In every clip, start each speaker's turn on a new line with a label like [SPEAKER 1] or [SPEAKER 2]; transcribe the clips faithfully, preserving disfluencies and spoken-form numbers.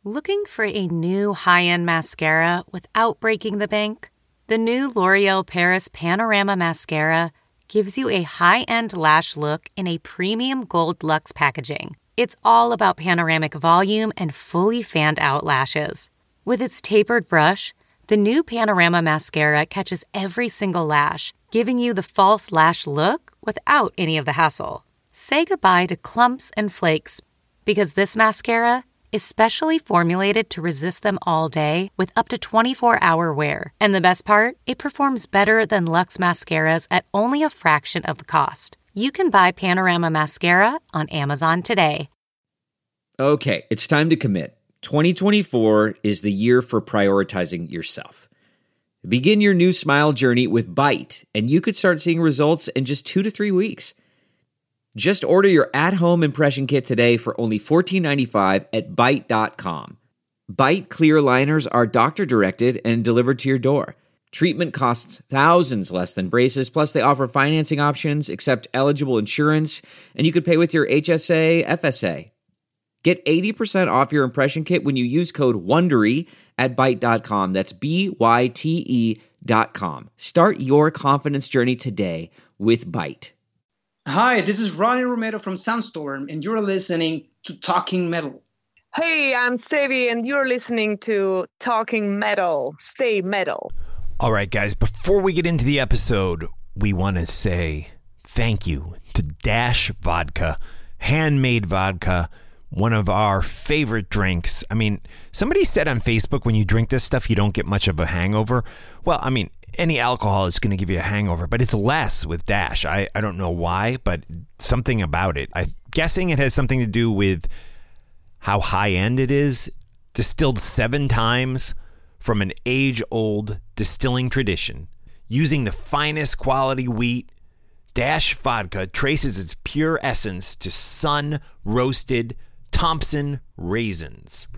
[SPEAKER 1] Looking for a new high-end mascara without breaking the bank? The new L'Oreal Paris Panorama Mascara gives you a high-end lash look in a premium gold luxe packaging. It's all about panoramic volume and fully fanned-out lashes. With its tapered brush, the new Panorama Mascara catches every single lash, giving you the false lash look without any of the hassle. Say goodbye to clumps and flakes, because this mascara is specially formulated to resist them all day with up to twenty-four hour wear. And the best part? It performs better than Luxe mascaras at only a fraction of the cost. You can buy Panorama Mascara on Amazon today.
[SPEAKER 2] Okay, it's time to commit. twenty twenty-four is the year for prioritizing yourself. Begin your new smile journey with Byte, and you could start seeing results in just two to three weeks. Just order your at-home impression kit today for only fourteen ninety-five at Byte dot com. Byte clear liners are doctor-directed and delivered to your door. Treatment costs thousands less than braces, plus they offer financing options, accept eligible insurance, and you could pay with your H S A, F S A. Get eighty percent off your impression kit when you use code WONDERY at Byte dot com. That's B Y T E dot com. Start your confidence journey today with Byte.
[SPEAKER 3] Hi, this is Ronnie Romero from Soundstorm, and you're listening to Talking Metal.
[SPEAKER 4] Hey, I'm Sevi, and you're listening to Talking Metal. Stay metal.
[SPEAKER 5] All right, guys, before we get into the episode, we want to say thank you to Dash Vodka, handmade vodka, one of our favorite drinks. I mean, somebody said on Facebook, when you drink this stuff, you don't get much of a hangover. Well, I mean, any alcohol is going to give you a hangover, but it's less with Dash. I, I don't know why, but something about it. I'm guessing it has something to do with how high-end it is. Distilled seven times from an age-old distilling tradition. Using the finest quality wheat, Dash Vodka traces its pure essence to sun-roasted Thompson raisins.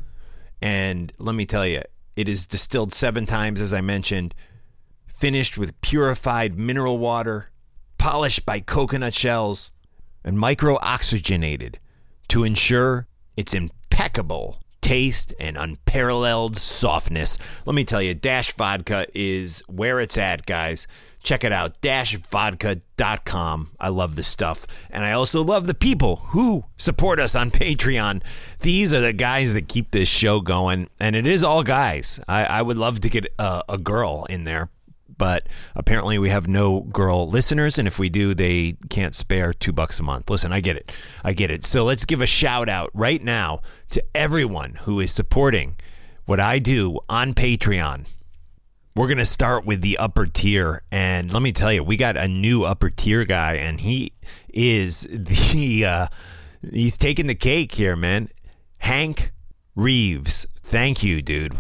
[SPEAKER 5] And let me tell you, it is distilled seven times, as I mentioned, finished with purified mineral water, polished by coconut shells, and micro-oxygenated to ensure its impeccable taste and unparalleled softness. Let me tell you, Dash Vodka is where it's at, guys. Check it out, dash vodka dot com. I love this stuff. And I also love the people who support us on Patreon. These are the guys that keep this show going. And it is all guys. I, I would love to get a, a girl in there. But apparently we have no girl listeners, and if we do, they can't spare two bucks a month. Listen, I get it. I get it. So let's give a shout out right now to everyone who is supporting what I do on Patreon. We're going to start with the upper tier, and let me tell you, we got a new upper tier guy, and he is the, uh, he's taking the cake here, man. Hank Reeves. Thank you, dude.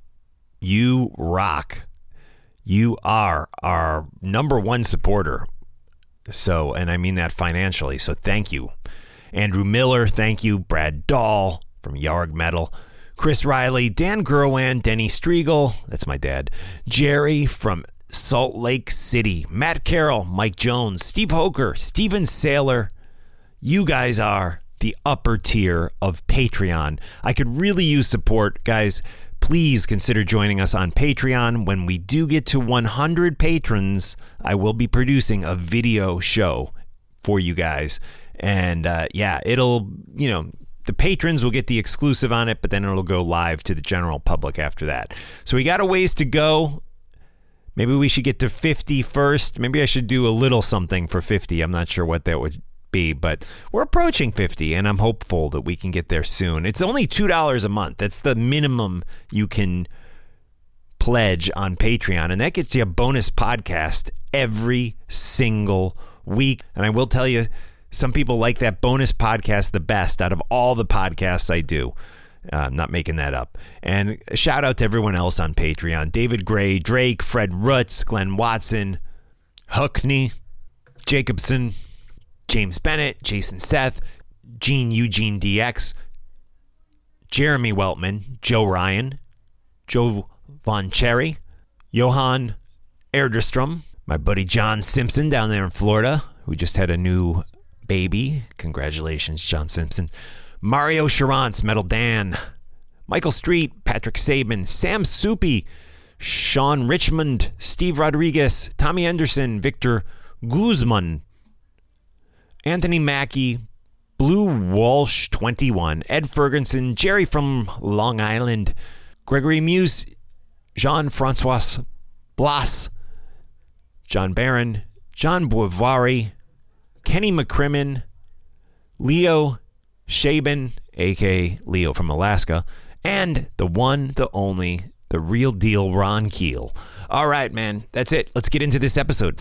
[SPEAKER 5] You rock. You are our number one supporter. So, and I mean that financially. So thank you. Andrew Miller, thank you. Brad Dahl from Yarg Metal. Chris Riley, Dan Gerwan, Denny Striegel, that's my dad. Jerry from Salt Lake City. Matt Carroll, Mike Jones, Steve Hoker, Steven Saylor. You guys are the upper tier of Patreon. I could really use support, guys. Please consider joining us on Patreon. When we do get to one hundred patrons, I will be producing a video show for you guys. And uh, yeah, it'll, you know, the patrons will get the exclusive on it, but then it'll go live to the general public after that. So we got a ways to go. Maybe we should get to fifty first. Maybe I should do a little something for fifty. I'm not sure what that would be, but we're approaching fifty, and I'm hopeful that we can get there soon. It's only two dollars a month. That's the minimum you can pledge on Patreon, and that gets you a bonus podcast every single week. And I will tell you, some people like that bonus podcast the best out of all the podcasts I do. Uh, I'm not making that up. And a shout out to everyone else on Patreon. David Gray, Drake, Fred Rutz, Glenn Watson, Huckney, Jacobson, James Bennett, Jason Seth, Gene Eugene D X, Jeremy Weltman, Joe Ryan, Joe Von Cherry, Johan Erderstrom, my buddy John Simpson down there in Florida, who just had a new baby. Congratulations, John Simpson. Mario Charance, Metal Dan, Michael Street, Patrick Saban, Sam Soupy, Sean Richmond, Steve Rodriguez, Tommy Anderson, Victor Guzman, Anthony Mackey, Blue Walsh twenty-one, Ed Ferguson, Jerry from Long Island, Gregory Muse, Jean-Francois Blas, John Barron, John Boivari, Kenny McCrimmon, Leo Shaban, a k a. Leo from Alaska, and the one, the only, the real deal Ron Keel. All right, man, that's it. Let's get into this episode.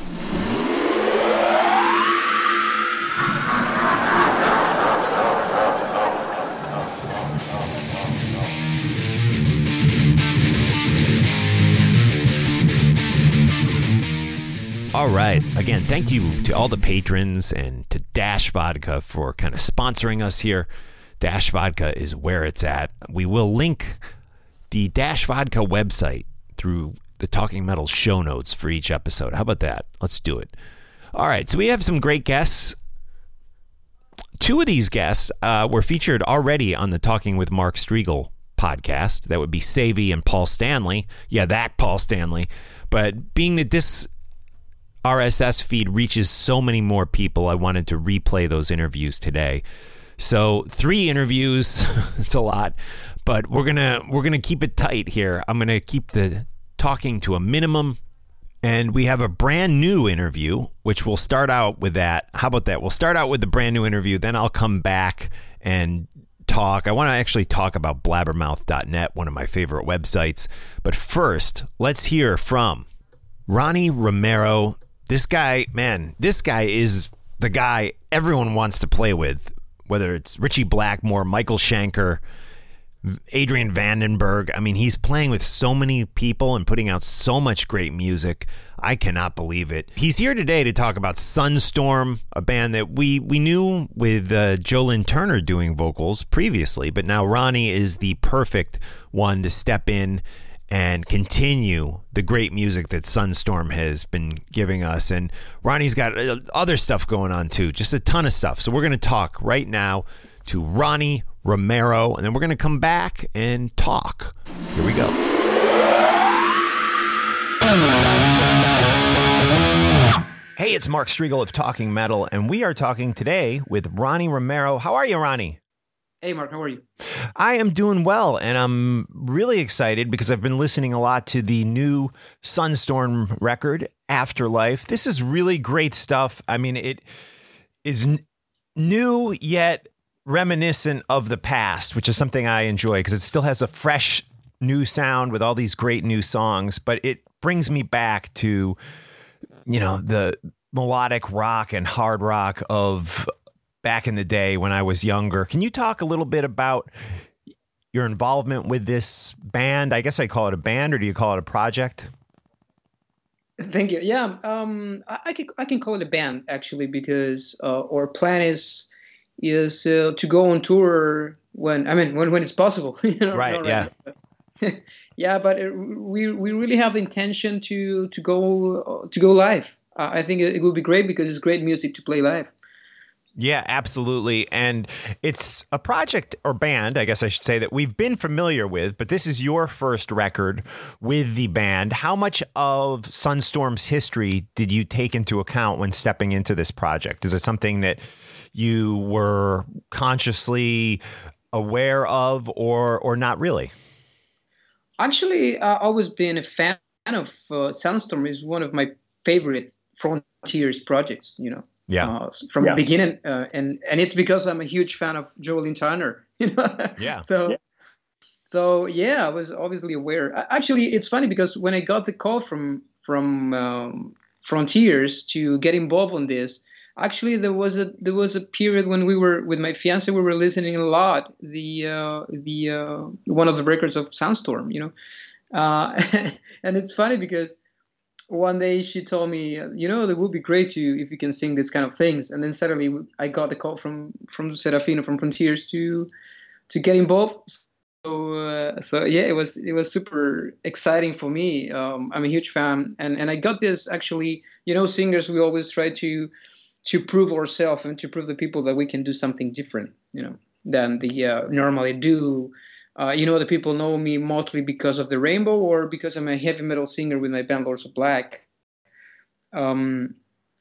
[SPEAKER 5] All right. Again, thank you to all the patrons and to Dash Vodka for kind of sponsoring us here. Dash Vodka is where it's at. We will link the Dash Vodka website through the Talking Metal show notes for each episode. How about that? Let's do it. All right. So we have some great guests. Two of these guests uh, were featured already on the Talking with Mark Striegel podcast. That would be Savy and Paul Stanley. Yeah, that Paul Stanley. But being that this R S S feed reaches so many more people, I wanted to replay those interviews today. So three interviews, it's a lot, but we're gonna we're gonna keep it tight here. I'm gonna keep the talking to a minimum, and we have a brand new interview, which we'll start out with that. How about that? We'll start out with the brand new interview, then I'll come back and talk. I want to actually talk about blabbermouth dot net, one of my favorite websites. But first, let's hear from Ronnie Romero. This guy, man, this guy is the guy everyone wants to play with, whether it's Richie Blackmore, Michael Schenker, Adrian Vandenberg. I mean, he's playing with so many people and putting out so much great music. I cannot believe it. He's here today to talk about Sunstorm, a band that we, we knew with uh, Jolyn Turner doing vocals previously, but now Ronnie is the perfect one to step in and continue the great music that Sunstorm has been giving us. And Ronnie's got other stuff going on too, just a ton of stuff. So we're going to talk right now to Ronnie Romero, and then we're going to come back and talk. Here we go. Hey, it's Mark Striegel of Talking Metal, and we are talking today with Ronnie Romero. How are you, Ronnie?
[SPEAKER 3] Hey, Mark, how are you?
[SPEAKER 5] I am doing well, and I'm really excited because I've been listening a lot to the new Sunstorm record, Afterlife. This is really great stuff. I mean, it is n- new yet reminiscent of the past, which is something I enjoy because it still has a fresh new sound with all these great new songs, but it brings me back to, you know, the melodic rock and hard rock of back in the day when I was younger. Can you talk a little bit about your involvement with this band? I guess I call it a band, or do you call it a project?
[SPEAKER 3] Thank you. Yeah, um, I, I can I can call it a band actually, because uh, our plan is is uh, to go on tour when I mean when, when it's possible. you know,
[SPEAKER 5] right. Yeah.
[SPEAKER 3] Right. yeah, but it, we we really have the intention to to go to go live. Uh, I think it, it would be great because it's great music to play live.
[SPEAKER 5] Yeah, absolutely. And it's a project or band, I guess I should say, that we've been familiar with, but this is your first record with the band. How much of Sunstorm's history did you take into account when stepping into this project? Is it something that you were consciously aware of, or or not really?
[SPEAKER 3] Actually, uh, I've always been a fan of uh, Sunstorm. Is one of my favorite Frontiers projects, you know.
[SPEAKER 5] Yeah,
[SPEAKER 3] uh, from yeah. the beginning, uh, and and it's because I'm a huge fan of Jolyn Turner. You know?
[SPEAKER 5] Yeah.
[SPEAKER 3] So,
[SPEAKER 5] yeah.
[SPEAKER 3] so yeah, I was obviously aware. Actually, it's funny because when I got the call from from um, Frontiers to get involved on this, actually there was a there was a period when we were with my fiance, we were listening a lot the uh, the uh, one of the records of Sunstorm. You know, uh, and it's funny because one day she told me, you know, it would be great to if you can sing this kind of things. And then suddenly I got a call from from Serafino from Frontiers to to get involved. So uh, so yeah, it was it was super exciting for me. Um, I'm a huge fan, and and I got this actually. You know, singers, we always try to to prove ourselves and to prove the people that we can do something different, you know, than the uh, normally do Uh, you know, the people know me mostly because of the Rainbow or because I'm a heavy metal singer with my band Lords of Black. Um,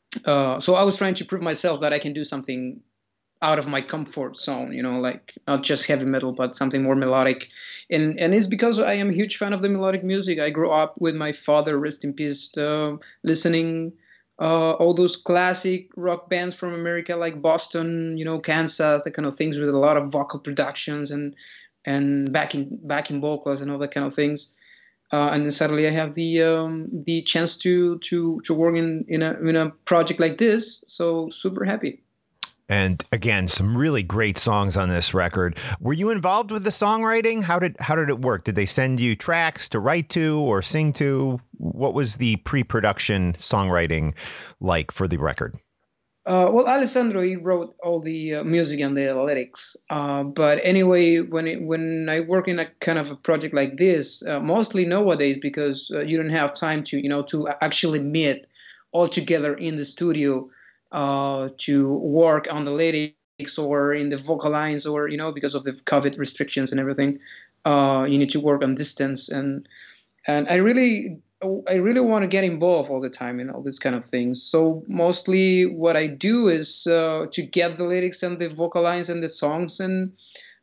[SPEAKER 3] uh, so I was trying to prove myself that I can do something out of my comfort zone, you know, like not just heavy metal, but something more melodic. And and it's because I am a huge fan of the melodic music. I grew up with my father, rest in peace, uh, listening uh, all those classic rock bands from America, like Boston, you know, Kansas, that kind of things, with a lot of vocal productions and and backing backing vocals and all that kind of things. Uh, and then suddenly I have the um, the chance to to to work in in a in a project like this. So super happy.
[SPEAKER 5] And again, some really great songs on this record. Were you involved with the songwriting? How did how did it work? Did they send you tracks to write to or sing to? What was the pre-production songwriting like for the record?
[SPEAKER 3] Uh, well, Alessandro, he wrote all the uh, music and the lyrics. Uh, but anyway, when it, when I work in a kind of a project like this, uh, mostly nowadays, because uh, you don't have time to, you know, to actually meet all together in the studio uh, to work on the lyrics or in the vocal lines, or, you know, because of the COVID restrictions and everything, uh, you need to work on distance. And and I really I really want to get involved all the time in all these kind of things. So mostly what I do is uh, to get the lyrics and the vocal lines and the songs and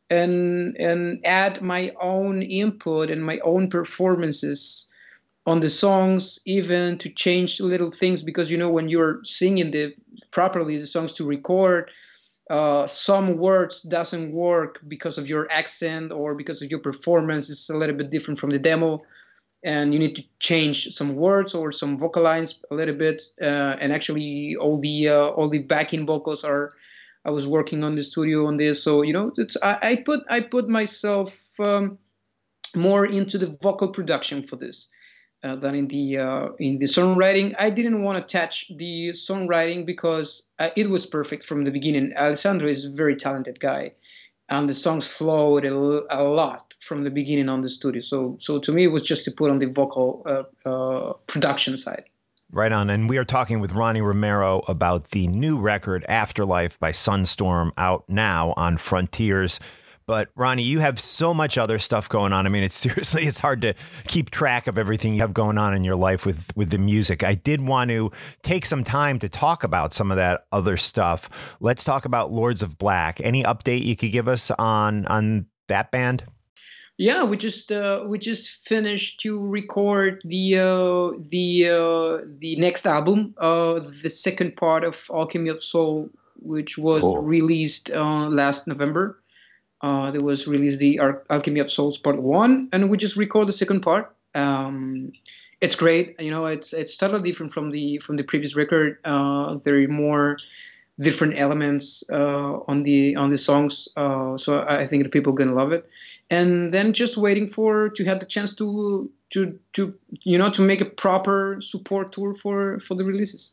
[SPEAKER 3] and and add my own input and my own performances on the songs, even to change little things, because, you know, when you're singing the properly the songs to record, uh, some words doesn't work because of your accent or because of your performance. It's a little bit different from the demo. And you need to change some words or some vocal lines a little bit. Uh, and actually, all the uh, all the backing vocals are. I was working on the studio on this, so, you know, it's I, I put I put myself um, more into the vocal production for this uh, than in the uh, in the songwriting. I didn't want to touch the songwriting because uh, it was perfect from the beginning. Alessandro is a very talented guy, and the songs flowed a, a lot from the beginning on the studio. So, so to me, it was just to put on the vocal uh, uh, production side.
[SPEAKER 5] Right on. And we are talking with Ronnie Romero about the new record, Afterlife by Sunstorm, out now on Frontiers. But Ronnie, you have so much other stuff going on. I mean, it's seriously, it's hard to keep track of everything you have going on in your life with, with the music. I did want to take some time to talk about some of that other stuff. Let's talk about Lords of Black. Any update you could give us on, on that band?
[SPEAKER 3] Yeah, we just uh, we just finished to record the uh, the uh, the next album, uh, the second part of Alchemy of Soul, which was cool. released uh, last November. Uh, there was released the Al- Alchemy of Souls Part One, and we just recorded the second part. Um, it's great, you know. It's it's totally different from the from the previous record. Uh, there are more different elements uh, on the on the songs, uh, so I think the people are gonna love it. And then just waiting for to have the chance to to to you know to make a proper support tour for for the releases.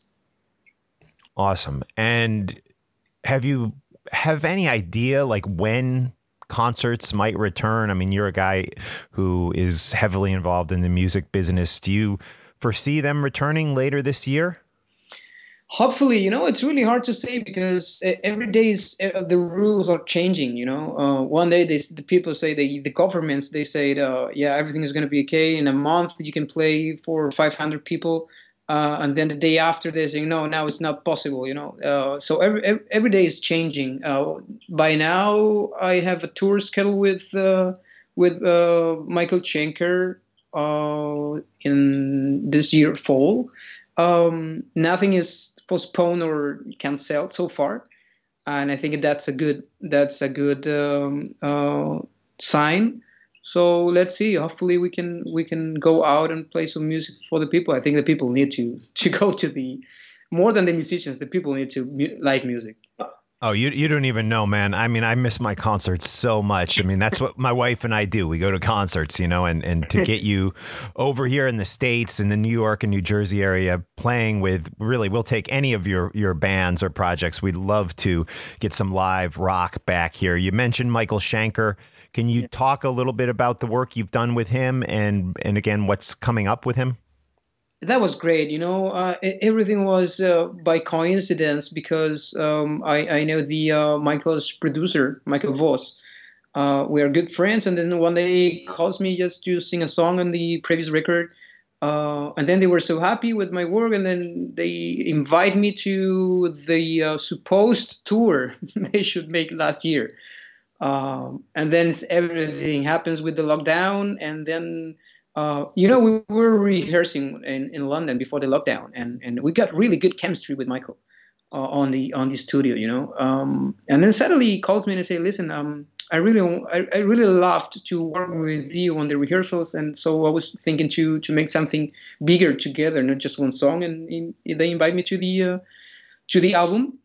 [SPEAKER 5] Awesome. And have you have any idea like when concerts might return? I mean, you're a guy who is heavily involved in the music business. Do you foresee them returning later this year?
[SPEAKER 3] Hopefully, you know, it's really hard to say because every day is, uh, the rules are changing. You know, uh, one day they, the people say they, the governments they say, uh, yeah, everything is going to be okay. In a month, you can play for five hundred people, uh, and then the day after they say, no, now it's not possible. You know, uh, so every, every every day is changing. Uh, by now, I have a tour schedule with uh, with uh, Michael Schenker uh, in this year fall. Um, nothing is postponed or canceled so far, and I think that's a good that's a good um, uh, sign. So let's see. Hopefully, we can we can go out and play some music for the people. I think the people need to to go to the more than the musicians. The people need to mu- like music.
[SPEAKER 5] Oh, you you don't even know, man. I mean, I miss my concerts so much. I mean, that's what my wife and I do. We go to concerts, you know, and, and to get you over here in the States, in the New York and New Jersey area, playing with, really, we'll take any of your, your bands or projects. We'd love to get some live rock back here. You mentioned Michael Schenker. Can you talk a little bit about the work you've done with him and, and again, what's coming up with him?
[SPEAKER 3] That was great. You know, uh, everything was uh, by coincidence because um, I, I know the uh, Michael's producer, Michael Voss. Uh, we are good friends, and then one day he calls me just to sing a song on the previous record. Uh, and then they were so happy with my work, and then they invite me to the uh, supposed tour they should make last year. Um, and then everything happens with the lockdown, and then uh, you know we were rehearsing in, in London before the lockdown, and, and we got really good chemistry with Michael uh, on the on the studio, you know. Um, and then suddenly he calls me and say, "Listen, um, I really I, I really loved to work with you on the rehearsals, and so I was thinking to to make something bigger together, not just one song." And he, they invite me to the uh, to the album.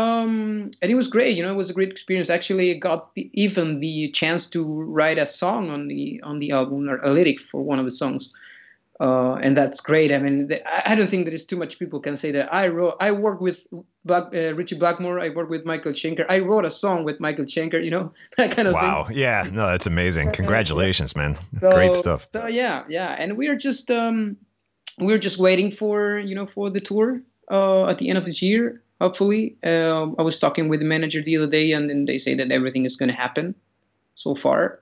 [SPEAKER 3] Um, and it was great, you know. It was a great experience. Actually, I got the, even the chance to write a song on the on the album, or a lyric for one of the songs, uh, and that's great. I mean, the, I don't think there is too much people can say that I wrote. I worked with Black, uh, Richie Blackmore. I worked with Michael Schenker. I wrote a song with Michael Schenker. You know, that kind of thing.
[SPEAKER 5] Wow, yeah, no, that's amazing. Congratulations, man.
[SPEAKER 3] So,
[SPEAKER 5] Great stuff.
[SPEAKER 3] So yeah, yeah, and we are just um, we're just waiting for you know for the tour uh, at the end of this year. Hopefully, um, I was talking with the manager the other day, and then they say that everything is going to happen so far.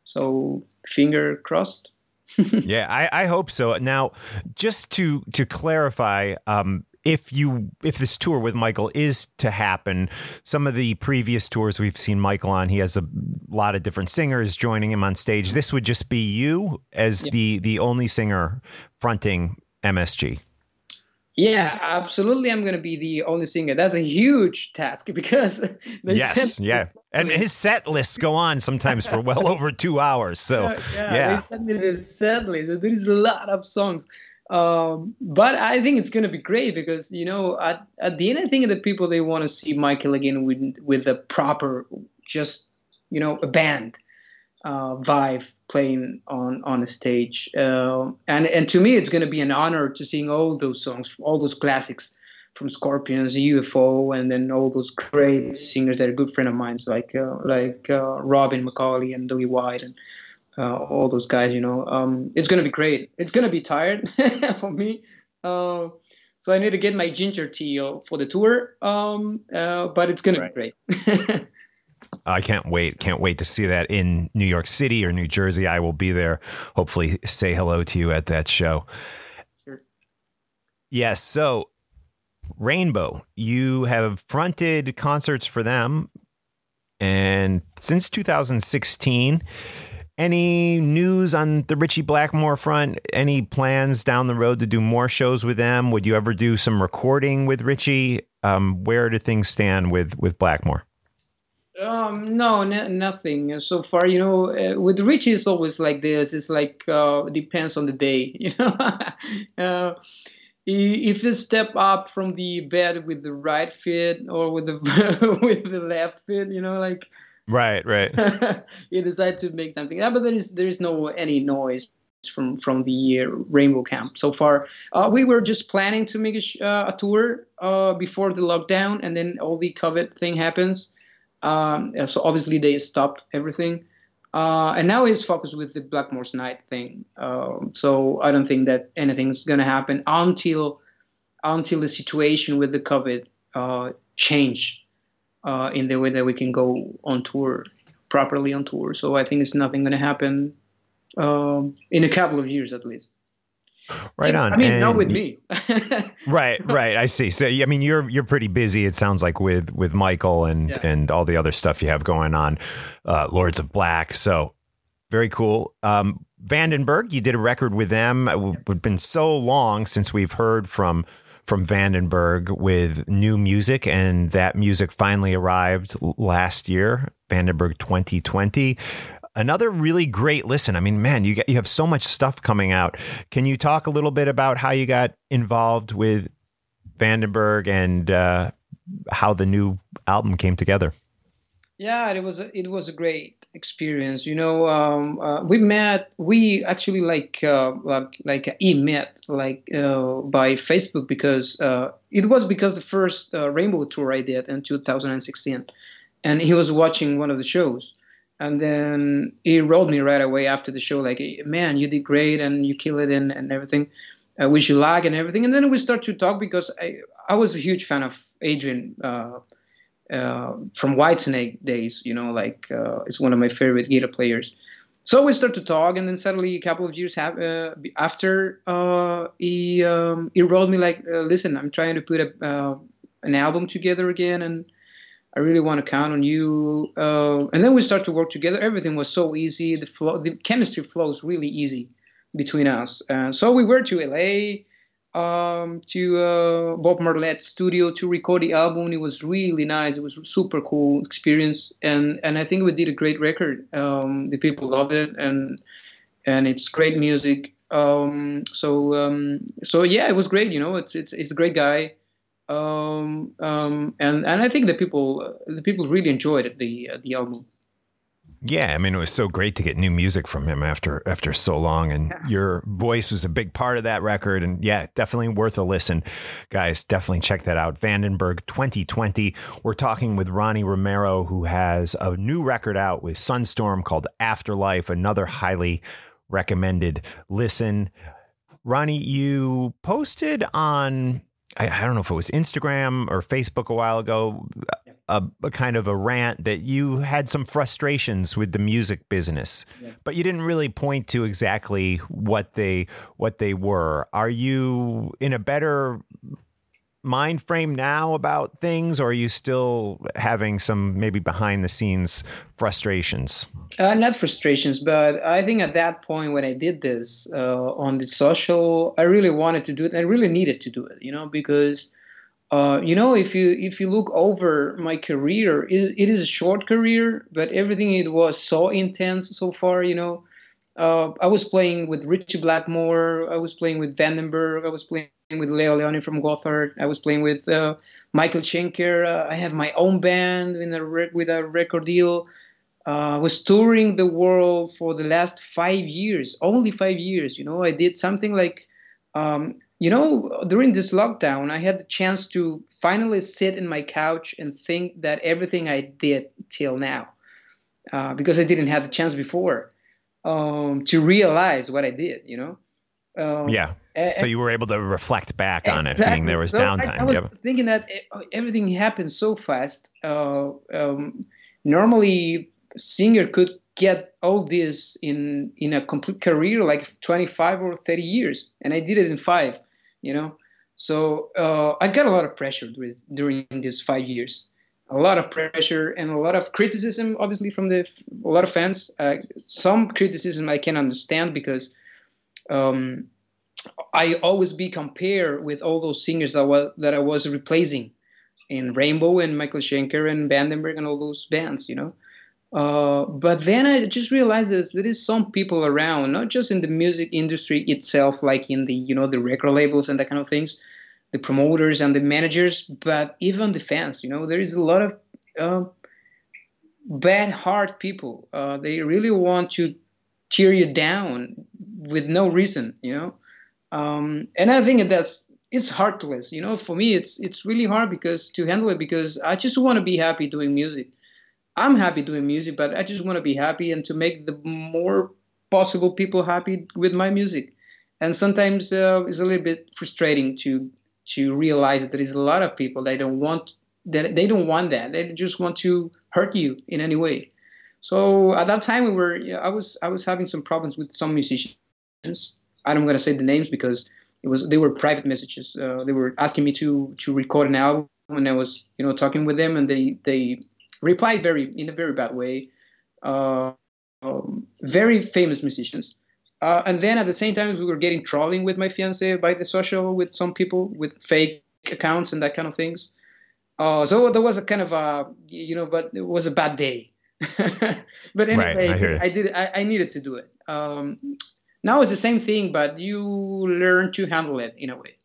[SPEAKER 3] So finger crossed.
[SPEAKER 5] Yeah, I, I hope so. Now, just to to clarify, um, if you if this tour with Michael is to happen, some of the previous tours we've seen Michael on, he has a lot of different singers joining him on stage. This would just be you as yeah. the the only singer fronting M S G.
[SPEAKER 3] Yeah, absolutely. I'm going to be the only singer. That's a huge task because
[SPEAKER 5] yes, yeah, and his set lists go on sometimes for well over two hours. So yeah,
[SPEAKER 3] yeah,
[SPEAKER 5] yeah.
[SPEAKER 3] they sent me this set list. There is a lot of songs, um, but I think it's going to be great because you know at at the end I think the people they want to see Michael again with with a proper, just you know a band uh, vibe playing on on a stage, uh, and and to me it's going to be an honor to sing all those songs, all those classics from Scorpions, U F O, and then all those great singers that are good friend of mine, like uh, like uh, Robin McAuley and Dougie White and uh, all those guys. You know, um, it's going to be great. It's going to be tired for me, uh, so I need to get my ginger tea uh, for the tour. Um, uh, but it's going right. to be great.
[SPEAKER 5] I can't wait. Can't wait to see that in New York City or New Jersey. I will be there. Hopefully say hello to you at that show. Sure. Yes. So Rainbow, you have fronted concerts for them. And since two thousand sixteen, any news on the Richie Blackmore front? Any plans down the road to do more shows with them? Would you ever do some recording with Richie? Um, where do things stand with, with Blackmore?
[SPEAKER 3] Um, no, n- nothing so far. You know, uh, with Richie, it's always like this. It's like uh, depends on the day. You know, uh, if you step up from the bed with the right fit or with the with the left fit, you know, like
[SPEAKER 5] right, right.
[SPEAKER 3] you decide to make something. Yeah, but there is there is no any noise from from the uh, Rainbow Camp so far. Uh, we were just planning to make a, sh- uh, a tour uh, before the lockdown, and then all the COVID thing happens. Um, so obviously they stopped everything, uh, and now he's focused with the Blackmore's Night thing. Um, so I don't think that anything's gonna happen until until the situation with the COVID uh, change uh, in the way that we can go on tour properly on tour. So I think it's nothing gonna happen um, in a couple of years at least.
[SPEAKER 5] Right on.
[SPEAKER 3] I mean,
[SPEAKER 5] and
[SPEAKER 3] not with me.
[SPEAKER 5] right, right. I see. So, I mean, you're you're pretty busy. It sounds like with with Michael and yeah. and all the other stuff you have going on, uh, Lords of Black. So, very cool. Um, Vandenberg, you did a record with them. It's been so long since we've heard from from Vandenberg with new music, and that music finally arrived last year. Vandenberg twenty twenty. Another really great listen. I mean, man, you get, you have so much stuff coming out. Can you talk a little bit about how you got involved with Vandenberg and uh, how the new album came together?
[SPEAKER 3] Yeah, it was a, it was a great experience. You know, um, uh, we met. We actually like uh, like like e met like uh, by Facebook because uh, it was because the first uh, Rainbow tour I did in two thousand sixteen, and he was watching one of the shows. And then he wrote me right away after the show, like, man, you did great and you killed it and, and everything. I wish you luck and everything. And then we start to talk because I, I was a huge fan of Adrian uh, uh, from Whitesnake days. You know, like uh, it's one of my favorite guitar players. So we start to talk, and then suddenly a couple of years have, uh, after, uh, he um, he wrote me like, uh, "Listen, I'm trying to put a, uh, an album together again, and I really want to count on you." Uh, and then we start to work together. Everything was so easy. The flow, the chemistry flows really easy between us. Uh, so we were to L A, um, to uh, Bob Marlette's studio to record the album. It was really nice. It was a super cool experience, and and I think we did a great record. Um, the people loved it, and and it's great music. Um, so um, so yeah, it was great. You know, it's it's it's a great guy. Um, um, and and I think the people uh, the people really enjoyed it, the uh, the album.
[SPEAKER 5] Yeah, I mean, it was so great to get new music from him after after so long, and yeah. Your voice was a big part of that record, and yeah, definitely worth a listen. Guys, definitely check that out. Vandenberg twenty twenty. We're talking with Ronnie Romero, who has a new record out with Sunstorm called Afterlife, another highly recommended listen. Ronnie, you posted on, I, I don't know if it was Instagram or Facebook a while ago, A, a kind of a rant that you had some frustrations with the music business, yeah. But you didn't really point to exactly what they what they were. Are you in a better mind frame now about things, or are you still having some maybe behind the scenes frustrations?
[SPEAKER 3] Uh, not frustrations, but I think at that point when I did this uh, on the social, I really wanted to do it. And I really needed to do it, you know, because Uh, you know, if you if you look over my career, it, it is a short career, but everything it was so intense so far. You know, uh, I was playing with Richie Blackmore, I was playing with Vandenberg, I was playing with Leo Leoni from Gotthard, I was playing with uh, Michael Schenker. Uh, I have my own band in a rec- with a record deal. Uh, I was touring the world for the last five years, only five years. You know, I did something like. Um, You know, during this lockdown, I had the chance to finally sit in my couch and think that everything I did till now, uh, because I didn't have the chance before, um, to realize what I did, you know? Um,
[SPEAKER 5] yeah. So you were able to reflect back on
[SPEAKER 3] exactly.
[SPEAKER 5] it, being there was
[SPEAKER 3] so
[SPEAKER 5] downtime.
[SPEAKER 3] I, I was
[SPEAKER 5] yep.
[SPEAKER 3] thinking that everything happened so fast. Uh, um, normally, singer could get all this in, in a complete career, like twenty-five or thirty years. And I did it in five. You know, so uh, I got a lot of pressure with, during these five years, a lot of pressure and a lot of criticism, obviously from the a lot of fans. Uh, some criticism I can understand because um, I always be compared with all those singers that was that I was replacing in Rainbow and Michael Schenker and Vandenberg and all those bands. You know. Uh, but then I just realized that there is some people around, not just in the music industry itself, like in the, you know, the record labels and that kind of things, the promoters and the managers, but even the fans. You know, there is a lot of uh, bad heart people. Uh, they really want to tear you down with no reason, you know. Um, and I think that's it's heartless. You know, for me, it's it's really hard because to handle it because I just want to be happy doing music. I'm happy doing music, but I just want to be happy and to make the more possible people happy with my music. And sometimes uh, it's a little bit frustrating to to realize that there is a lot of people that don't want that they don't want that. They just want to hurt you in any way. So at that time, we were I was I was having some problems with some musicians. I'm going to say the names because it was they were private messages. Uh, they were asking me to to record an album, and I was you know talking with them, and they they. replied very in a very bad way. Uh, um, very famous musicians, uh, and then at the same time we were getting trolling with my fiance by the social with some people with fake accounts and that kind of things. Uh, so there was a kind of a you know, but it was a bad day. But anyway, right, I, I did. I, I needed to do it. Um, now it's the same thing, but you learn to handle it in a way.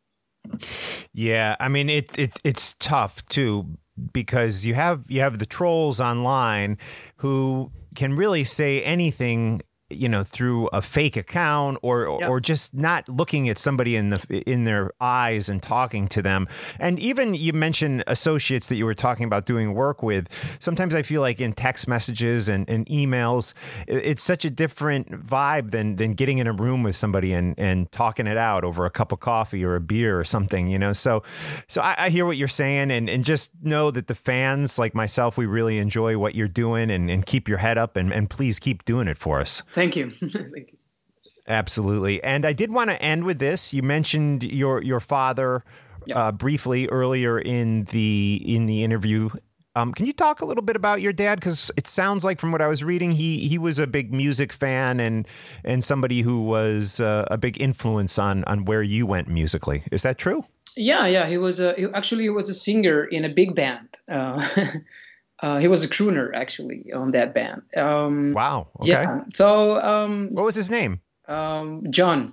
[SPEAKER 5] Yeah, I mean it's it's it's tough too. Because you have you have the trolls online who can really say anything you know, through a fake account or or,
[SPEAKER 3] Yeah.
[SPEAKER 5] or just not looking at somebody in the in their eyes and talking to them. And even you mentioned associates that you were talking about doing work with. Sometimes I feel like in text messages and, and emails, it- it's such a different vibe than than getting in a room with somebody and, and talking it out over a cup of coffee or a beer or something, you know. So so I, I hear what you're saying, and, and just know that the fans like myself, we really enjoy what you're doing, and, and keep your head up, and, and please keep doing it for us.
[SPEAKER 3] Thank you. Thank you.
[SPEAKER 5] Absolutely. And I did want to end with this. You mentioned your your father
[SPEAKER 3] Yeah.
[SPEAKER 5] uh, briefly earlier in the in the interview. Um, can you talk a little bit about your dad? Because it sounds like from what I was reading, he he was a big music fan and and somebody who was uh, a big influence on on where you went musically. Is that true?
[SPEAKER 3] Yeah, yeah. He was a he, actually he was a singer in a big band. Uh, uh, he was a crooner actually on that band. Um,
[SPEAKER 5] Wow. Okay.
[SPEAKER 3] Yeah. So um,
[SPEAKER 5] What was his name?
[SPEAKER 3] um, John,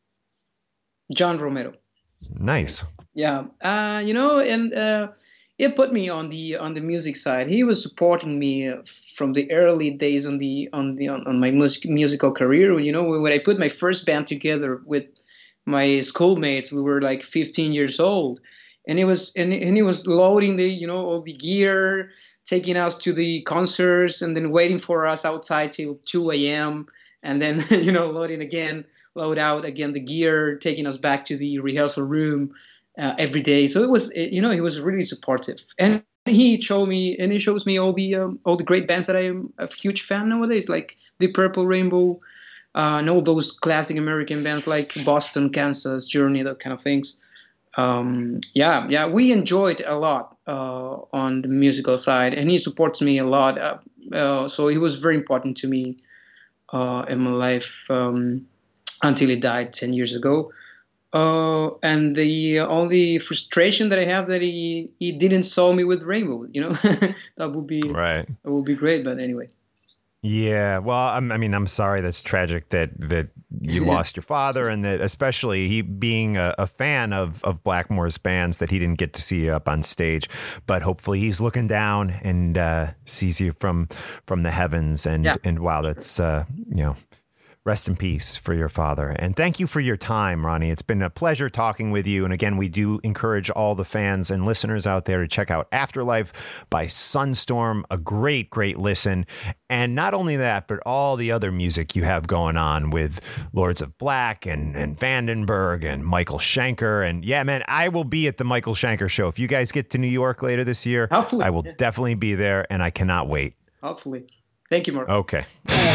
[SPEAKER 3] John Romero.
[SPEAKER 5] Nice.
[SPEAKER 3] Yeah. Uh, you know, and uh, it put me on the on the music side. He was supporting me uh, from the early days on the on the on, on my music, musical career. You know, when I put my first band together with my schoolmates, we were like fifteen years old, and it was and, and he was loading the you know all the gear, taking us to the concerts, and then waiting for us outside till two a.m. and then you know loading again, load out again the gear, taking us back to the rehearsal room uh, every day. So it was it, you know he was really supportive, and he showed me and he shows me all the um, all the great bands that I am a huge fan nowadays, like the Purple Rainbow. Uh, and all those classic American bands like Boston, Kansas, Journey, that kind of things. Um, yeah, yeah, we enjoyed a lot uh, on the musical side, and he supports me a lot. Uh, uh, so he was very important to me uh, in my life um, until he died ten years ago. Uh, and the only frustration that I have that he, he didn't saw me with Rainbow. You know, that would be
[SPEAKER 5] Right.
[SPEAKER 3] that would be great. But anyway.
[SPEAKER 5] Yeah, well, I'm, I mean, I'm sorry. That's tragic that that you lost your father, and that especially he being a, a fan of of Blackmore's bands, that he didn't get to see you up on stage. But hopefully, he's looking down and uh, sees you from from the heavens. And
[SPEAKER 3] Yeah.
[SPEAKER 5] and wow, that's uh, you know. Rest in peace for your father. And thank you for your time, Ronnie. It's been a pleasure talking with you. And again, we do encourage all the fans and listeners out there to check out Afterlife by Sunstorm, a great, great listen. And not only that, but all the other music you have going on with Lords of Black and, and Vandenberg and Michael Schenker. And yeah, man, I will be at the Michael Schenker show. If you guys get to New York later this year,
[SPEAKER 3] Hopefully,
[SPEAKER 5] I will
[SPEAKER 3] yeah.
[SPEAKER 5] definitely be there, and I cannot wait.
[SPEAKER 3] Hopefully. Thank you, Mark.
[SPEAKER 5] Okay.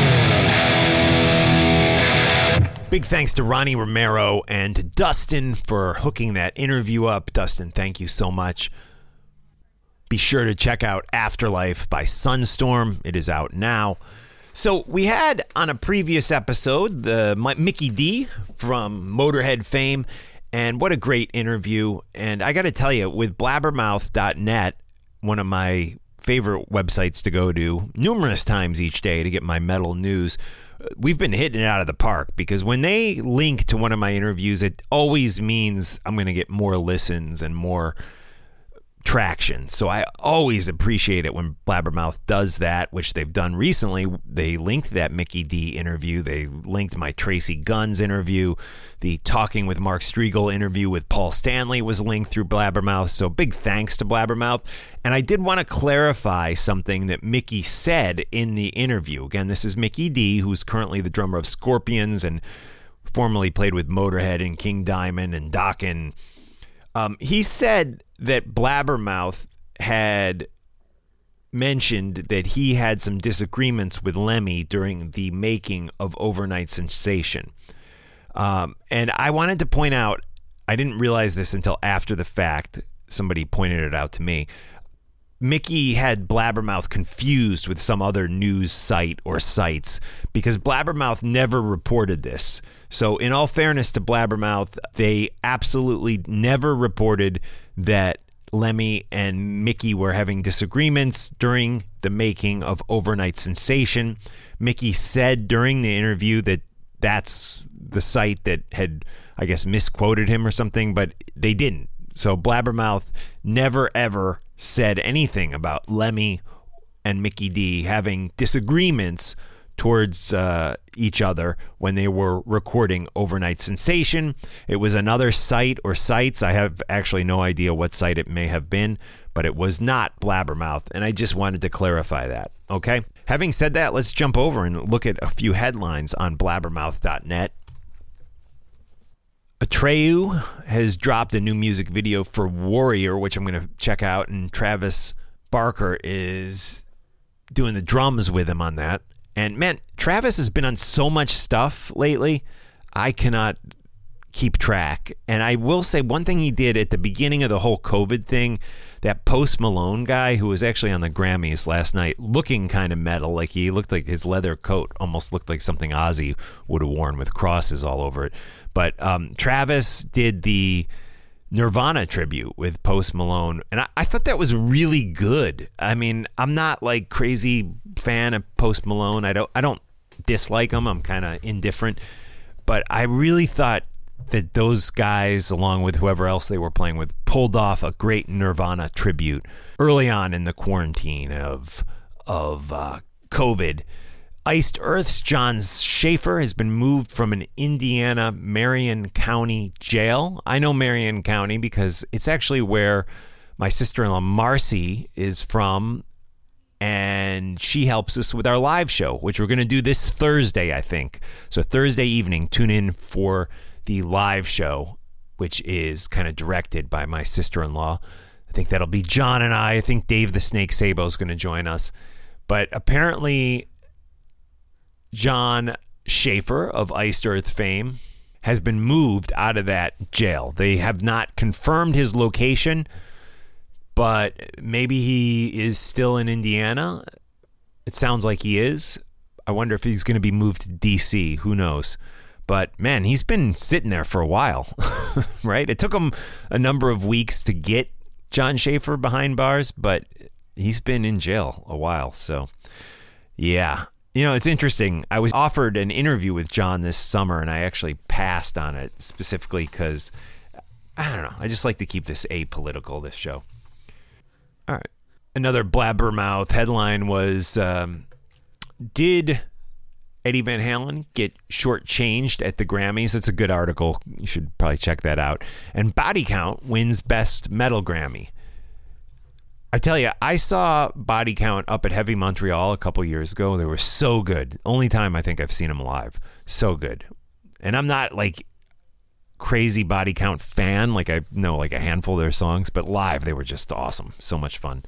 [SPEAKER 5] Big thanks to Ronnie Romero and to Dustin for hooking that interview up. Dustin, thank you so much. Be sure to check out Afterlife by Sunstorm. It is out now. So we had on a previous episode the Mickey D from Motorhead fame, and what a great interview. And I got to tell you, with blabbermouth dot net, one of my favorite websites to go to numerous times each day to get my metal news, we've been hitting it out of the park, because when they link to one of my interviews, it always means I'm going to get more listens and more traction. So I always appreciate it when Blabbermouth does that, which they've done recently. They linked that Mickey D interview. They linked my Tracy Guns interview. The Talking with Mark Striegel interview with Paul Stanley was linked through Blabbermouth. So big thanks to Blabbermouth. And I did want to clarify something that Mickey said in the interview. Again, this is Mickey D, who's currently the drummer of Scorpions and formerly played with Motorhead and King Diamond and Dokken. Um, he said that Blabbermouth had mentioned that he had some disagreements with Lemmy during the making of Overnight Sensation. Um, and I wanted to point out, I didn't realize this until after the fact. Somebody pointed it out to me. Mickey had Blabbermouth confused with some other news site or sites, because Blabbermouth never reported this. So in all fairness to Blabbermouth, they absolutely never reported that Lemmy and Mickey were having disagreements during the making of Overnight Sensation. Mickey said during the interview that that's the site that had, I guess, misquoted him or something, but they didn't. So Blabbermouth never, ever said anything about Lemmy and Mickey D having disagreements towards uh, each other when they were recording Overnight Sensation. It was another site or sites. I have actually no idea what site it may have been, but it was not Blabbermouth, and I just wanted to clarify that, okay? Having said that, let's jump over and look at a few headlines on blabbermouth dot net. Atreyu has dropped a new music video for Warrior, which I'm going to check out, and Travis Barker is doing the drums with him on that. And man, Travis has been on so much stuff lately, I cannot keep track. And I will say one thing he did at the beginning of the whole COVID thing, that Post Malone guy who was actually on the Grammys last night looking kind of metal, like he looked like his leather coat almost looked like something Ozzy would have worn with crosses all over it. But um, Travis did the Nirvana tribute with Post Malone, and I, I thought that was really good. I mean, I'm not like crazy fan of Post Malone. I don't I don't dislike him. I'm kind of indifferent, but I really thought that those guys, along with whoever else they were playing with, pulled off a great Nirvana tribute early on in the quarantine of of uh, COVID. Iced Earth's John Schaefer has been moved from an Indiana Marion County jail. I know Marion County because it's actually where my sister-in-law Marcy is from, and she helps us with our live show, which we're going to do this Thursday, I think. So Thursday evening, tune in for the live show, which is kind of directed by my sister-in-law. I think that'll be John and I. I think Dave the Snake Sabo is going to join us. But apparently John Schaefer of Iced Earth fame has been moved out of that jail. They have not confirmed his location, but maybe he is still in Indiana. It sounds like he is. I wonder if he's going to be moved to D C. Who knows? But man, he's been sitting there for a while, right? It took him a number of weeks to get John Schaefer behind bars, but he's been in jail a while. So yeah. You know, it's interesting. I was offered an interview with John this summer, and I actually passed on it specifically because, I don't know, I just like to keep this apolitical, this show. All right. Another blabbermouth headline was, um, did Eddie Van Halen get shortchanged at the Grammys? It's a good article. You should probably check that out. And Body Count wins Best Metal Grammy. I tell you, I saw Body Count up at Heavy Montreal a couple years ago. They were so good. Only time I think I've seen them live. So good. And I'm not like crazy Body Count fan. Like I know like a handful of their songs, but live they were just awesome. So much fun.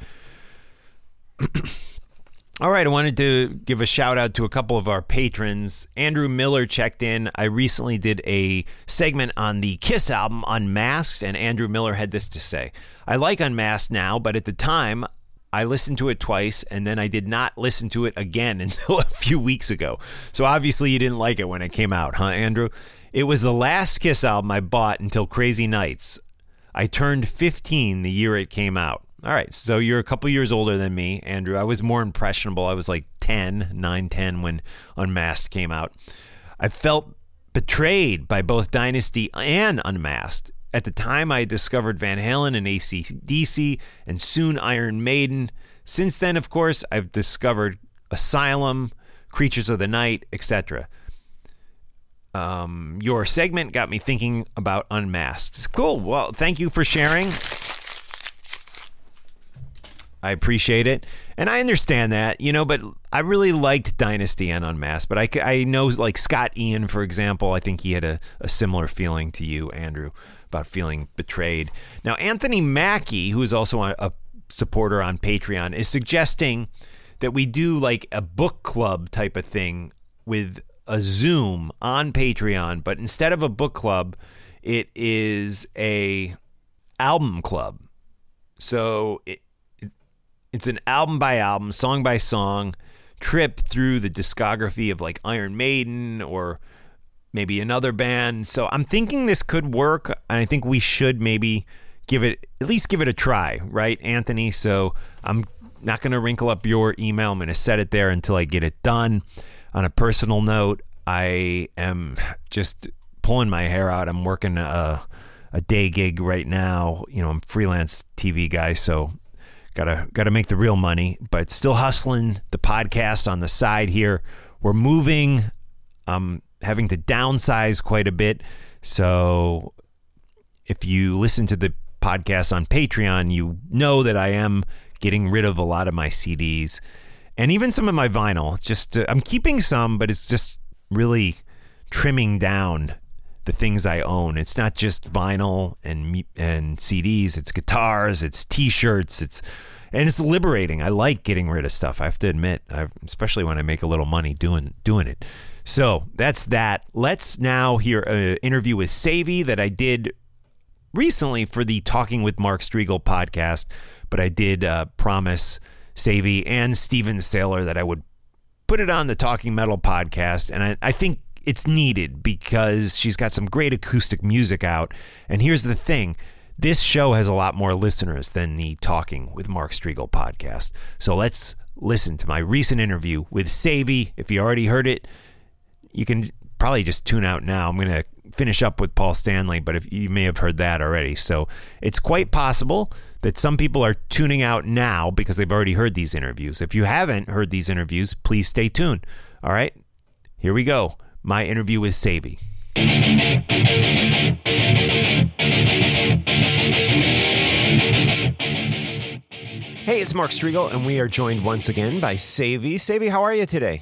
[SPEAKER 5] All right, I wanted to give a shout out to a couple of our patrons. Andrew Miller checked in. I recently did a segment on the Kiss album, Unmasked, and Andrew Miller had this to say. I like Unmasked now, but at the time, I listened to it twice, and then I did not listen to it again until a few weeks ago. So obviously you didn't like it when it came out, huh, Andrew? It was the last Kiss album I bought until Crazy Nights. I turned fifteen the year it came out. All right, so you're a couple years older than me, Andrew. I was more impressionable. I was like ten, nine, ten when Unmasked came out. I felt betrayed by both Dynasty and Unmasked. At the time, I discovered Van Halen and A C D C and soon Iron Maiden. Since then, of course, I've discovered Asylum, Creatures of the Night, et cetera. Um, your segment got me thinking about Unmasked. It's cool. Well, thank you for sharing. I appreciate it. And I understand that, you know, but I really liked Dynasty and Unmasked. But I, I know, like Scott Ian, for example, I think he had a, a similar feeling to you, Andrew, about feeling betrayed. Now, Anthony Mackie, who is also a, a supporter on Patreon, is suggesting that we do like a book club type of thing with a Zoom on Patreon. But instead of a book club, it is a album club. So it, It's an album by album, song by song trip through the discography of like Iron Maiden or maybe another band. So I'm thinking this could work, and I think we should maybe give it, at least give it a try, right, Anthony? So I'm not going to wrinkle up your email. I'm going to set it there until I get it done. On a personal note, I am just pulling my hair out. I'm working a, a day gig right now. You know, I'm a freelance T V guy, so Gotta gotta make the real money, but still hustling the podcast on the side here, we're moving, um, having to downsize quite a bit. So if you listen to the podcast on Patreon, you know that I am getting rid of a lot of my C Ds and even some of my vinyl. It's just, uh, I'm keeping some, but it's just really trimming down the things I own. It's not just vinyl and and C Ds. It's guitars, it's T-shirts, it's and it's liberating. I like getting rid of stuff. I have to admit, I've, especially when I make a little money doing doing it. So that's that. Let's now hear an interview with Savy that I did recently for the Talking with Mark Strigl podcast, but I did uh, promise Savy and Steven Saylor that I would put it on the Talking Metal podcast, and I, I think it's needed because she's got some great acoustic music out. And here's the thing. This show has a lot more listeners than the Talking with Mark Strigl podcast. So let's listen to my recent interview with Savy. If you already heard it, you can probably just tune out now. I'm going to finish up with Paul Stanley, but if you may have heard that already. So it's quite possible that some people are tuning out now because they've already heard these interviews. If you haven't heard these interviews, please stay tuned. All right, here we go. My interview with Savy. Hey, it's Mark Strigl, and we are joined once again by Savy. Savy, how are you today?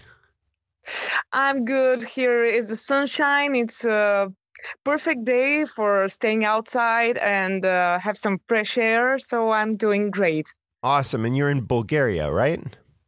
[SPEAKER 4] I'm good. Here is the sunshine. It's a perfect day for staying outside and uh, have some fresh air, so I'm doing great.
[SPEAKER 5] Awesome. And you're in Bulgaria, right?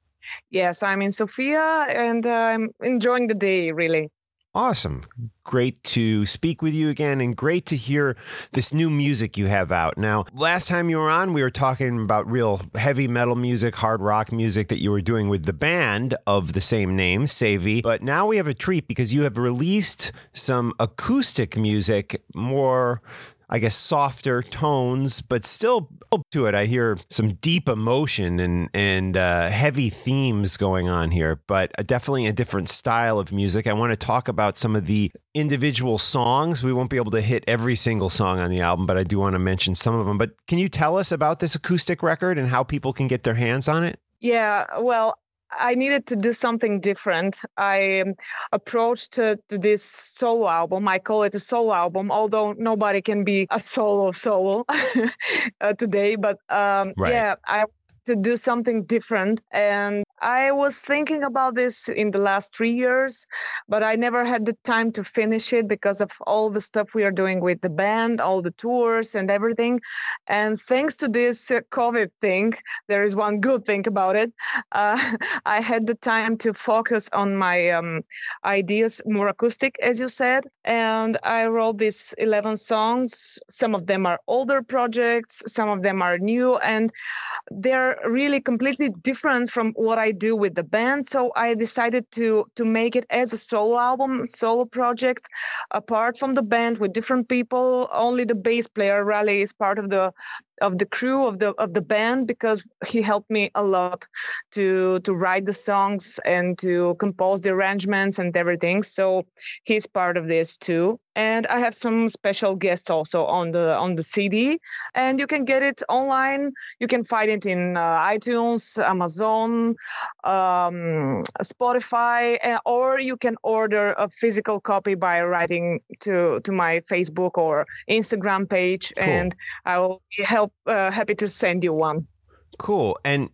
[SPEAKER 4] Yes, I'm in Sofia, and uh, I'm enjoying the day, really.
[SPEAKER 5] Awesome. Great to speak with you again, and great to hear this new music you have out. Now, last time you were on, we were talking about real heavy metal music, hard rock music that you were doing with the band of the same name, Savy. But now we have a treat because you have released some acoustic music, more, I guess, softer tones, but still to it. I hear some deep emotion and and uh, heavy themes going on here, but definitely a different style of music. I want to talk about some of the individual songs. We won't be able to hit every single song on the album, but I do want to mention some of them. But can you tell us about this acoustic record and how people can get their hands on it?
[SPEAKER 4] Yeah, well, I needed to do something different. I um, approached uh, to this solo album. I call it a solo album, although nobody can be a solo solo uh, today. But um, right. yeah, I to do something different. And I was thinking about this in the last three years, but I never had the time to finish it because of all the stuff we are doing with the band, all the tours and everything. And thanks to this uh, COVID thing, there is one good thing about it. Uh, I had the time to focus on my um, ideas, more acoustic, as you said. And I wrote these eleven songs. Some of them are older projects, some of them are new, and they're really completely different from what I do with the band. So I decided to to make it as a solo album, solo project, apart from the band with different people. Only the bass player Raleigh is part of the of the crew of the of the band because he helped me a lot to to write the songs and to compose the arrangements and everything. So he's part of this too. And I have some special guests also on the on the C D, and you can get it online. You can find it in uh, iTunes, Amazon, um, Spotify, uh, or you can order a physical copy by writing to to my Facebook or Instagram page, cool. And I will help uh, happy to send you one.
[SPEAKER 5] Cool. And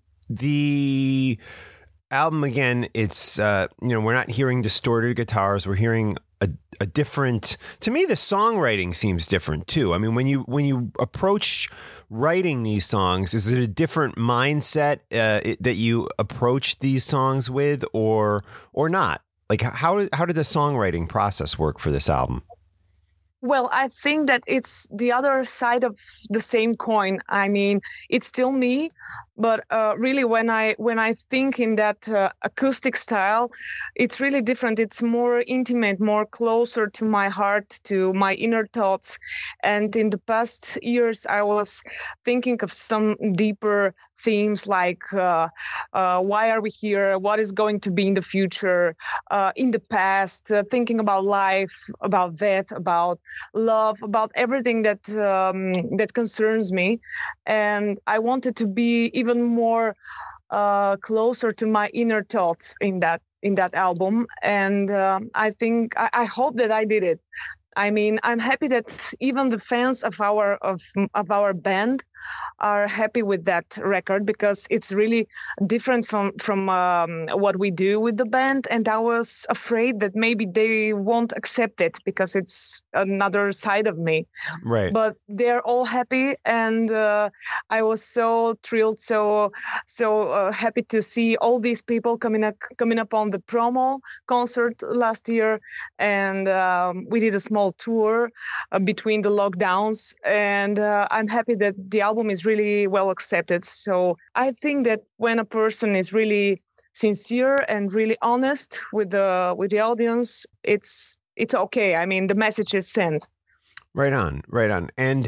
[SPEAKER 5] the album again, it's uh, you know, we're not hearing distorted guitars. We're hearing a, a different, to me, the songwriting seems different too. I mean, when you when you approach writing these songs, is it a different mindset uh, it, that you approach these songs with, or or not? Like, how how did the songwriting process work for this album?
[SPEAKER 4] Well, I think that it's the other side of the same coin. I mean, it's still me, but uh, really, when I when I think in that uh, acoustic style, it's really different. It's more intimate, more closer to my heart, to my inner thoughts. And in the past years, I was thinking of some deeper themes like uh, uh, why are we here? What is going to be in the future? Uh, in the past, uh, thinking about life, about death, about love, about everything that um, that concerns me. And I wanted to be even more uh, closer to my inner thoughts in that in that album. And um I think I, I hope that I did it. I mean, I'm happy that even the fans of our of of our band are happy with that record, because it's really different from from um, what we do with the band. And I was afraid that maybe they won't accept it because it's another side of me.
[SPEAKER 5] Right.
[SPEAKER 4] But they're all happy, and uh, I was so thrilled, so so uh, happy to see all these people coming up coming up on the promo concert last year, and um, we did a small tour uh, between the lockdowns, and uh, I'm happy that the album is really well accepted. So I think that when a person is really sincere and really honest with the with the audience, it's it's okay. I mean, the message is sent.
[SPEAKER 5] Right on, right on. And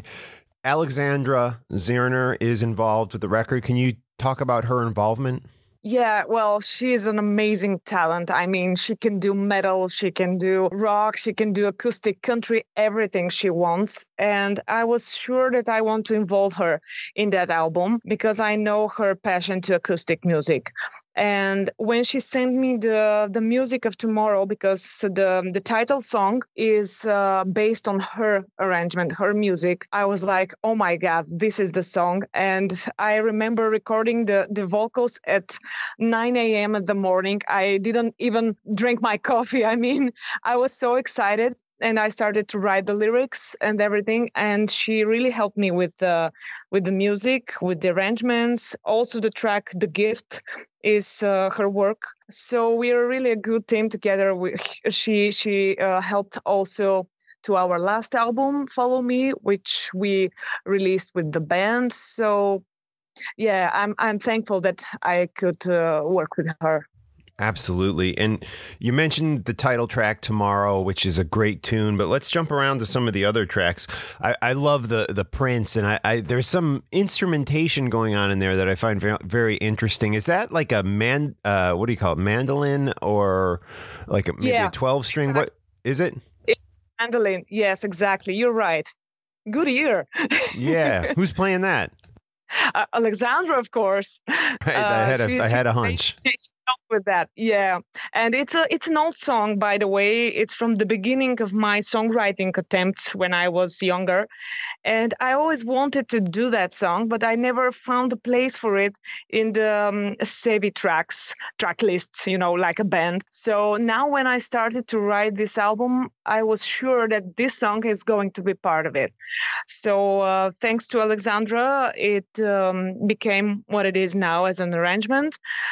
[SPEAKER 5] Alexandra Zerner is involved with the record. Can you talk about her involvement?
[SPEAKER 4] Yeah, well, she's an amazing talent. I mean, she can do metal, she can do rock, she can do acoustic, country, everything she wants. And I was sure that I want to involve her in that album because I know her passion to acoustic music. And when she sent me the, the music of Tomorrow, because the, the title song is uh, based on her arrangement, her music, I was like, oh my God, this is the song. And I remember recording the, the vocals at nine a.m. in the morning. I didn't even drink my coffee. I mean, I was so excited. And I started to write the lyrics and everything. And she really helped me with the with the music, with the arrangements. Also, the track "The Gift" is uh, her work. So we are really a good team together. We, she she uh, helped also to our last album, "Follow Me," which we released with the band. So yeah, I'm I'm thankful that I could uh, work with her.
[SPEAKER 5] Absolutely. And you mentioned the title track Tomorrow, which is a great tune, but let's jump around to some of the other tracks. I, I love the the Prince, and I, I there's some instrumentation going on in there that I find very, very interesting. Is that like a man, uh, what do you call it, mandolin, or like a, maybe
[SPEAKER 4] yeah,
[SPEAKER 5] a twelve string?
[SPEAKER 4] Exactly.
[SPEAKER 5] What is it?
[SPEAKER 4] It's mandolin. Yes, exactly. You're right. Good ear.
[SPEAKER 5] Yeah. Who's playing that?
[SPEAKER 4] Uh, Alexandra, of course.
[SPEAKER 5] Right, I had a,
[SPEAKER 4] uh, she,
[SPEAKER 5] I had a
[SPEAKER 4] she,
[SPEAKER 5] hunch.
[SPEAKER 4] She, she with that, yeah. And it's a it's an old song, by the way. It's from the beginning of my songwriting attempts when I was younger, and I always wanted to do that song, but I never found a place for it in the um, Sevi tracks track list, you know, like a band. So now when I started to write this album, I was sure that this song is going to be part of it. So uh, thanks to Alexandra, it um, became what it is now as an arrangement.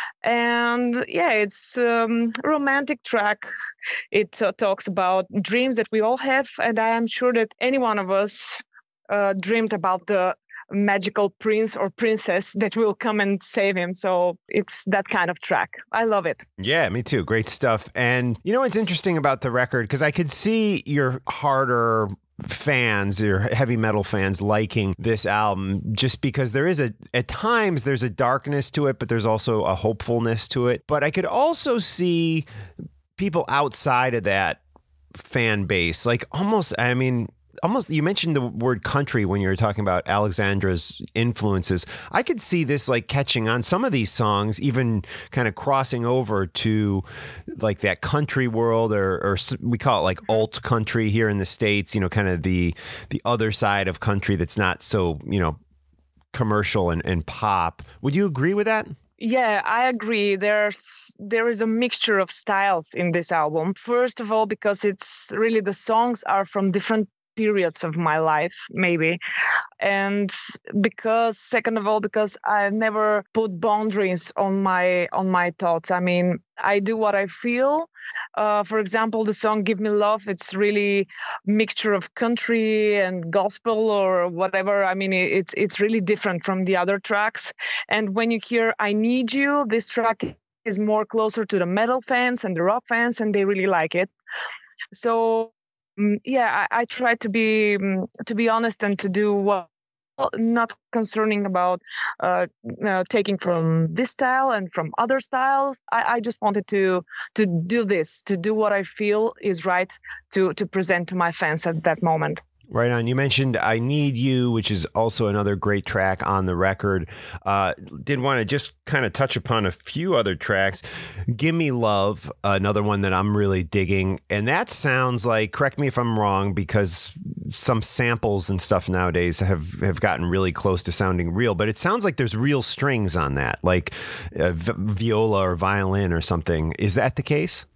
[SPEAKER 4] And yeah, it's a um, romantic track. It uh, talks about dreams that we all have. And I am sure that any one of us uh, dreamed about the magical prince or princess that will come and save him. So it's that kind of track. I love it.
[SPEAKER 5] Yeah, me too. Great stuff. And you know what's interesting about the record? Because I could see your harder fans, your heavy metal fans, liking this album just because there is a, at times there's a darkness to it, but there's also a hopefulness to it. But I could also see people outside of that fan base, like almost, I mean, almost, you mentioned the word country when you were talking about Alexandra's influences. I could see this like catching on, some of these songs even kind of crossing over to like that country world, or, or we call it like alt country here in the States, you know, kind of the the other side of country that's not so, you know, commercial and, and pop. Would you agree with that?
[SPEAKER 4] Yeah, I agree. There's there is a mixture of styles in this album. First of all, because it's really, the songs are from different periods of my life, maybe. And because, second of all, because I've never put boundaries on my on my thoughts. I mean, I do what I feel. Uh, for example, the song "Give Me Love," it's really mixture of country and gospel or whatever. I mean, it's it's really different from the other tracks. And when you hear "I Need You," this track is more closer to the metal fans and the rock fans, and they really like it. So Um, yeah, I, I try to be um, to be honest and to do what, not concerning about uh, uh, taking from this style and from other styles. I, I just wanted to to do this, to do what I feel is right to to present to my fans at that moment.
[SPEAKER 5] Right on. You mentioned I Need You, which is also another great track on the record. Uh, did want to just kind of touch upon a few other tracks. Give Me Love, another one that I'm really digging. And that sounds like, correct me if I'm wrong, because some samples and stuff nowadays have, have gotten really close to sounding real, but it sounds like there's real strings on that, like uh, v- viola or violin or something. Is that the case?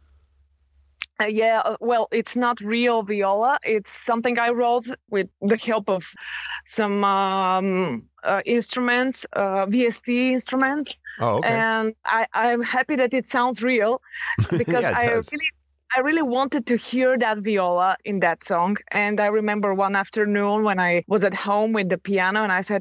[SPEAKER 4] Uh, yeah, uh, well, it's not real viola. It's something I wrote with the help of some um, uh, instruments, uh, V S T instruments.
[SPEAKER 5] Oh, okay.
[SPEAKER 4] And I, I'm happy that it sounds real because
[SPEAKER 5] Yeah, it
[SPEAKER 4] I
[SPEAKER 5] does.
[SPEAKER 4] really, I really wanted to hear that viola in that song. And I remember one afternoon when I was at home with the piano, and I said,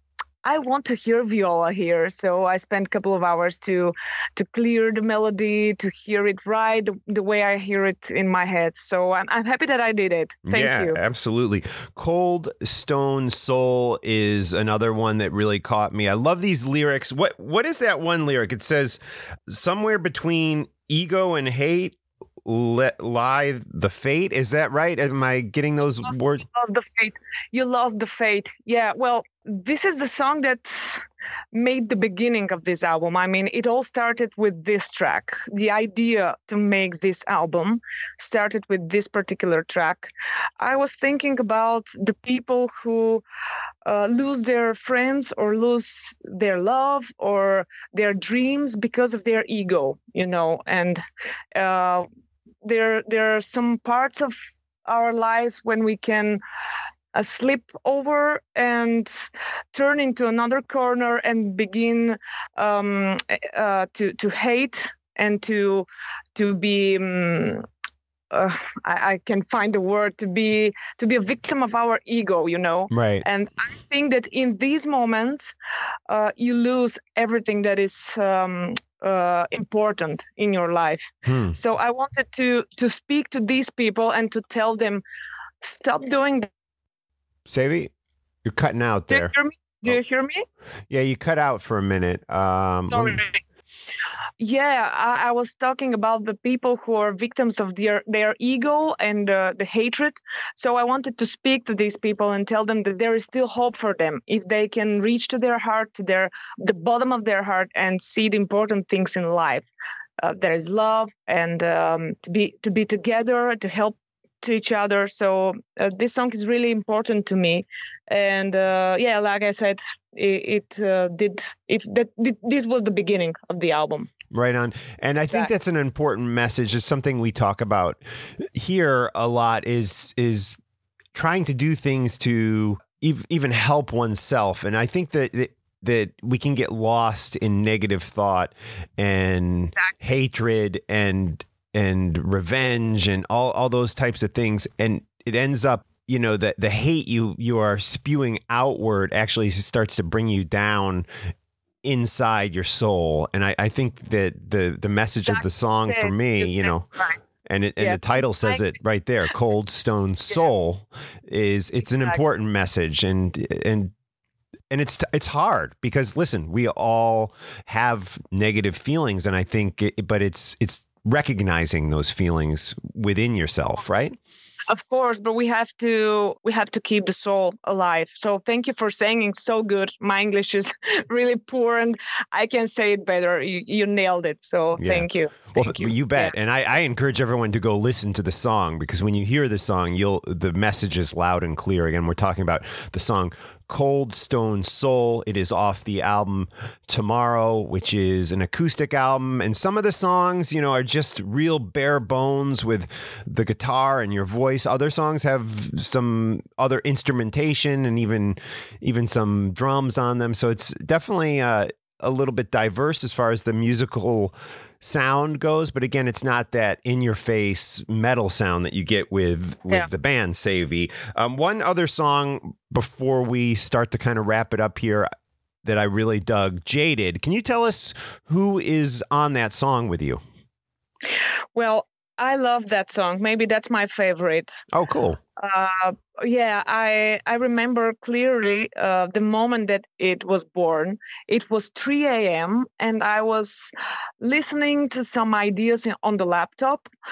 [SPEAKER 4] I want to hear viola here. So I spent a couple of hours to to clear the melody, to hear it right, the, the way I hear it in my head. So I'm, I'm happy that I did it. Thank
[SPEAKER 5] yeah,
[SPEAKER 4] you.
[SPEAKER 5] Absolutely. Cold Stone Soul is another one that really caught me. I love these lyrics. What What is that one lyric? It says, somewhere between ego and hate let lie the fate. Is that right? Am I getting those
[SPEAKER 4] Lost,
[SPEAKER 5] words?
[SPEAKER 4] you lost the fate. You lost the fate. Yeah, well, this is the song that made the beginning of this album. I mean, it all started with this track. The idea to make this album started with this particular track. I was thinking about the people who uh, lose their friends or lose their love or their dreams because of their ego, you know, and uh, there there are some parts of our lives when we can uh, slip over and turn into another corner and begin um, uh, to to hate and to to be um, uh, I, I can find the word to be to be a victim of our ego, you know.
[SPEAKER 5] Right.
[SPEAKER 4] And I think that in these moments, uh, you lose everything that is um, uh, important in your life.
[SPEAKER 5] Hmm.
[SPEAKER 4] So I wanted to to speak to these people and to tell them, stop doing that.
[SPEAKER 5] Savvy, you're cutting out
[SPEAKER 4] Do you
[SPEAKER 5] there.
[SPEAKER 4] hear me? Do
[SPEAKER 5] Oh.
[SPEAKER 4] you hear me?
[SPEAKER 5] Yeah, you cut out for a minute. Um,
[SPEAKER 4] Sorry.
[SPEAKER 5] let me-
[SPEAKER 4] Yeah, I, I was talking about the people who are victims of their, their ego and uh, the hatred. So I wanted to speak to these people and tell them that there is still hope for them if they can reach to their heart, to their the bottom of their heart, and see the important things in life. Uh, there is love and um, to be to be together, to help to each other. So uh, this song is really important to me. And uh, yeah, like I said, it, it uh, did it. That this was the beginning of the album.
[SPEAKER 5] Right on. And I think that's an important message. It's something we talk about here a lot is, is trying to do things to ev- even help oneself. And I think that, that, that we can get lost in negative thought and
[SPEAKER 4] Exactly.
[SPEAKER 5] hatred and, and revenge and all, all those types of things. And it ends up, you know, that the hate you, you are spewing outward actually starts to bring you down inside your soul. And I, I think that the the message of the song for me, you know,
[SPEAKER 4] right.
[SPEAKER 5] and it, and
[SPEAKER 4] Yeah.
[SPEAKER 5] the title says it right there, Cold Stone Soul, is it's an
[SPEAKER 4] Exactly.
[SPEAKER 5] important message. And and and it's it's hard because listen, we all have negative feelings, and I think it, but it's it's recognizing those feelings within yourself, right?
[SPEAKER 4] Of course, but we have to we have to keep the soul alive. So thank you for saying it so good. My English is really poor, and I can say it better. You, you nailed it. So
[SPEAKER 5] Yeah.
[SPEAKER 4] thank you.
[SPEAKER 5] Well,
[SPEAKER 4] Thank
[SPEAKER 5] you. bet. And I, I encourage everyone to go listen to the song, because when you hear the song, you'll the message is loud and clear. Again, we're talking about the song Cold Stone Soul. It is off the album Tomorrow, which is an acoustic album. And some of the songs, you know, are just real bare bones with the guitar and your voice. Other songs have some other instrumentation and even even some drums on them. So it's definitely uh, a little bit diverse as far as the musical sound goes, but again, it's not that in-your-face metal sound that you get with with
[SPEAKER 4] Yeah.
[SPEAKER 5] the band Savvy. Um, one other song before we start to kind of wrap it up here that I really dug, Jaded. Can you tell us who is on that song with you?
[SPEAKER 4] Well, I love that song. Maybe that's my favorite.
[SPEAKER 5] Oh, cool.
[SPEAKER 4] Uh, yeah, I I remember clearly uh, the moment that it was born. It was three a.m. and I was listening to some ideas in, on the laptop,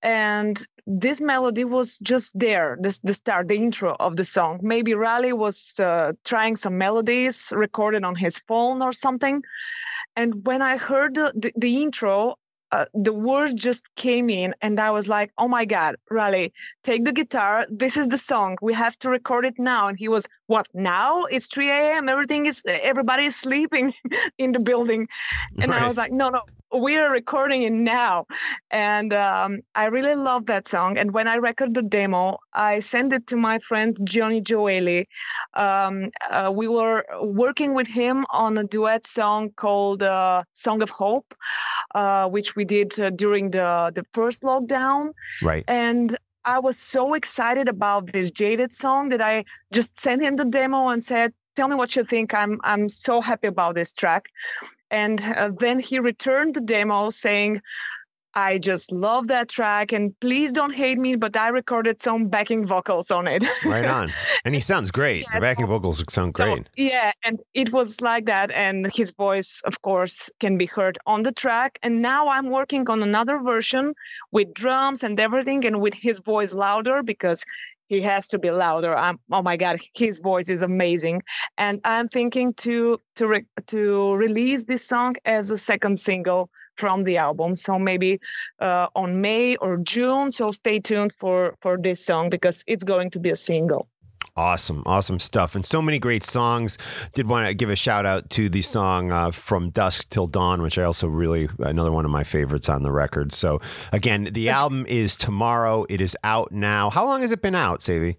[SPEAKER 4] And this melody was just there, this, the start, the intro of the song. Maybe Raleigh was uh, trying some melodies recorded on his phone or something. And when I heard the, the, the intro, uh, the words just came in and I was like, oh my God, Raleigh, take the guitar. This is the song. We have to record it now. And he was, what, now? It's three a.m. Everything is, everybody is sleeping in the building. And right. I was like, no, no. We are recording it now. And um, I really love that song. And when I recorded the demo, I sent it to my friend Johnny Joeli. Um, uh, we were working with him on a duet song called uh, Song of Hope, uh, which we did uh, during the, the first lockdown.
[SPEAKER 5] Right.
[SPEAKER 4] And I was so excited about this Jaded song that I just sent him the demo and said, tell me what you think. I'm I'm so happy about this track. And uh, then he returned the demo saying, I just love that track and please don't hate me, but I recorded some backing vocals on it.
[SPEAKER 5] Right on. And he sounds great. Yeah, the backing vocals sound great.
[SPEAKER 4] So, yeah, and it was like that. And his voice, of course, can be heard on the track. And now I'm working on another version with drums and everything and with his voice louder because he has to be louder. I'm, oh my God, his voice is amazing. And I'm thinking to to re, to release this song as a second single from the album. So maybe uh, on May or June. So stay tuned for, for this song because it's going to be a single.
[SPEAKER 5] Awesome. Awesome stuff. And so many great songs. Did want to give a shout out to the song uh, From Dusk Till Dawn, which I also really, another one of my favorites on the record. So again, the album is Tomorrow. It is out now. How long has it been out, Savy?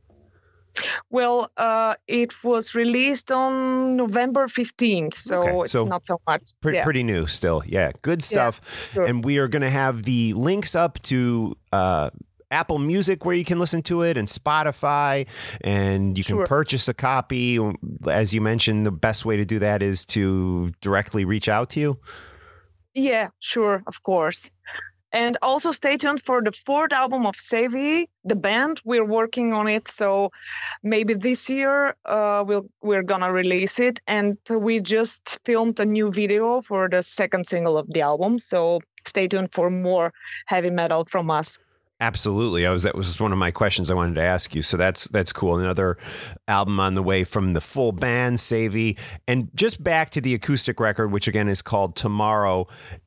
[SPEAKER 4] Well, uh, it was released on November fifteenth, so okay, it's so not so much.
[SPEAKER 5] Pre-
[SPEAKER 4] yeah.
[SPEAKER 5] Pretty new still. Yeah, good stuff. Yeah, sure. And we are going to have the links up to uh, Apple Music where you can listen to it and Spotify, and you can sure. purchase a copy. As you mentioned, the best way to do that is to directly reach out to you.
[SPEAKER 4] Yeah, sure, of course. And also stay tuned for the fourth album of Savy, the band. We're working on it, so maybe this year uh, we'll, we're gonna release it. And we just filmed a new video for the second single of the album, so stay tuned for more heavy metal from us.
[SPEAKER 5] Absolutely. I was that was one of my questions I wanted to ask you. So that's that's cool. Another album on the way from the full band, Savy. And just back to the acoustic record, which again is called Tomorrow.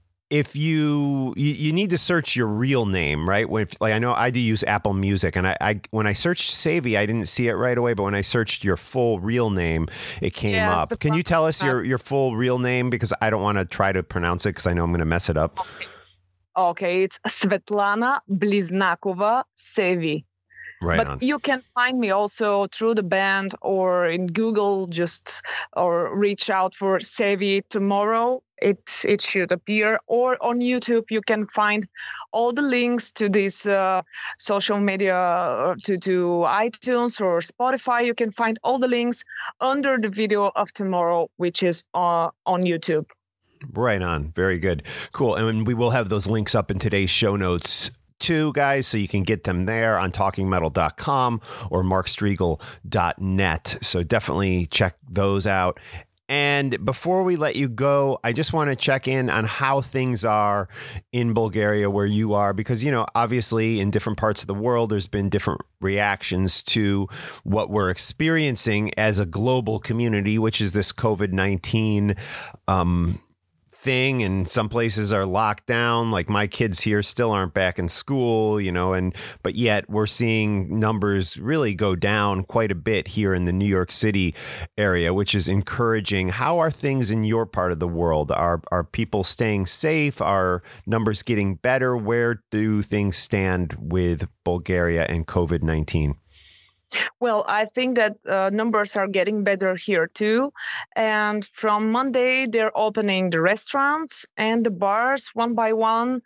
[SPEAKER 5] If you, you you need to search your real name, right? When if, like I know I do use Apple Music, and I, I when I searched Savy, I didn't see it right away. But when I searched your full real name, it came yeah, up. Can you tell us your, your full real name? Because I don't want to try to pronounce it because I know I'm going to mess it up.
[SPEAKER 4] Okay. Okay, it's Svetlana Bliznakova Savy.
[SPEAKER 5] Right
[SPEAKER 4] but
[SPEAKER 5] on.
[SPEAKER 4] You can find me also through the band or in Google, just or reach out for Savy Tomorrow. It it should appear. Or on YouTube, you can find all the links to this uh, social media, to, to iTunes or Spotify. You can find all the links under the video of Tomorrow, which is uh, on YouTube.
[SPEAKER 5] Right on. Very good. Cool. And we will have those links up in today's show notes too, guys, so you can get them there on talking metal dot com or mark striegel dot net. So definitely check those out. And before we let you go, I just want to check in on how things are in Bulgaria where you are, because, you know, obviously in different parts of the world, there's been different reactions to what we're experiencing as a global community, which is this COVID nineteen um thing, and some places are locked down. Like my kids here still aren't back in school, you know, and but yet we're seeing numbers really go down quite a bit here in the New York City area, which is encouraging. How are things in your part of the world? Are are people staying safe? Are numbers getting better? Where do things stand with Bulgaria and COVID nineteen?
[SPEAKER 4] Well, I think that uh, numbers are getting better here too. And from Monday, they're opening the restaurants and the bars one by one.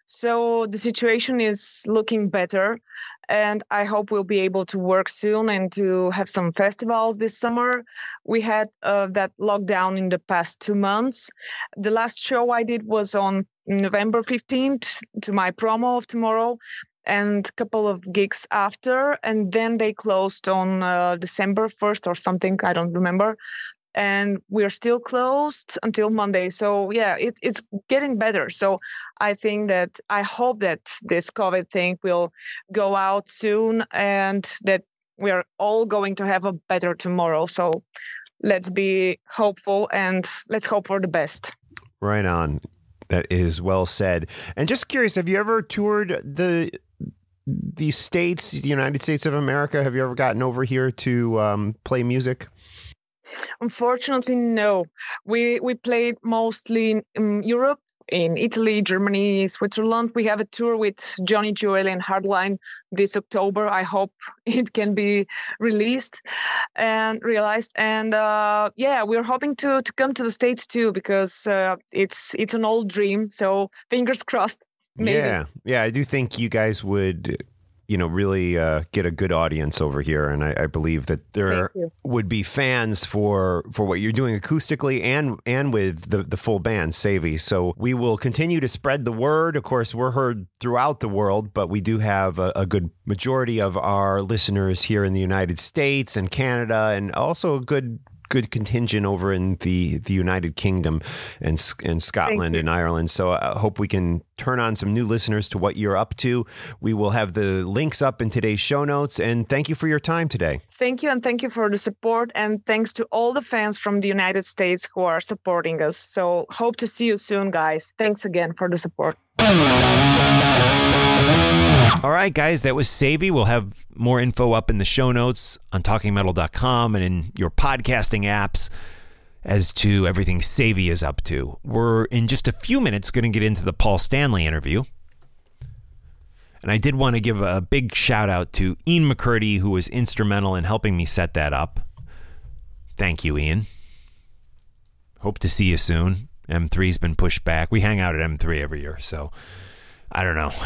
[SPEAKER 4] So the situation is looking better. And I hope we'll be able to work soon and to have some festivals this summer. We had uh, that lockdown in the past two months. The last show I did was on November fifteenth to my promo of Tomorrow, and a couple of gigs after, and then they closed on uh, December first or something, I don't remember. and we're still closed until Monday. So yeah, it, it's getting better. So I think that I hope that this COVID thing will go out soon and that we're all going to have a better tomorrow. So let's be hopeful and let's hope for the best.
[SPEAKER 5] Right on. That is well said. And just curious, have you ever toured the the States, the United States of America? Have you ever gotten over here to um, play music?
[SPEAKER 4] Unfortunately, no. We we played mostly in um, Europe, in Italy, Germany, Switzerland. We have a tour with Johnny Jewel and Hardline this October. I hope it can be released and realized. And uh, yeah, we're hoping to to come to the States too, because uh, it's it's an old dream. So fingers crossed. Maybe.
[SPEAKER 5] Yeah, yeah, I do think you guys would, you know, really uh, get a good audience over here, and I, I believe that there would be fans for for what you're doing acoustically and and with the the full band, Savy. So we will continue to spread the word. Of course, we're heard throughout the world, but we do have a, a good majority of our listeners here in the United States and Canada, and also a good. good contingent over in the, the United Kingdom and, and Scotland and Ireland. So I hope we can turn on some new listeners to what you're up to. We will have the links up in today's show notes. And thank you for your time today.
[SPEAKER 4] Thank you. And thank you for the support. And thanks to all the fans from the United States who are supporting us. So hope to see you soon, guys. Thanks again for the support.
[SPEAKER 5] All right, guys, that was Savy. We'll have more info up in the show notes on talking metal dot com and in your podcasting apps as to everything Savy is up to. We're in just a few minutes going to get into the Paul Stanley interview. And I did want to give a big shout out to Ian McCurdy, who was instrumental in helping me set that up. Thank you, Ian. Hope to see you soon. M three's been pushed back. We hang out at M three every year, so I don't know.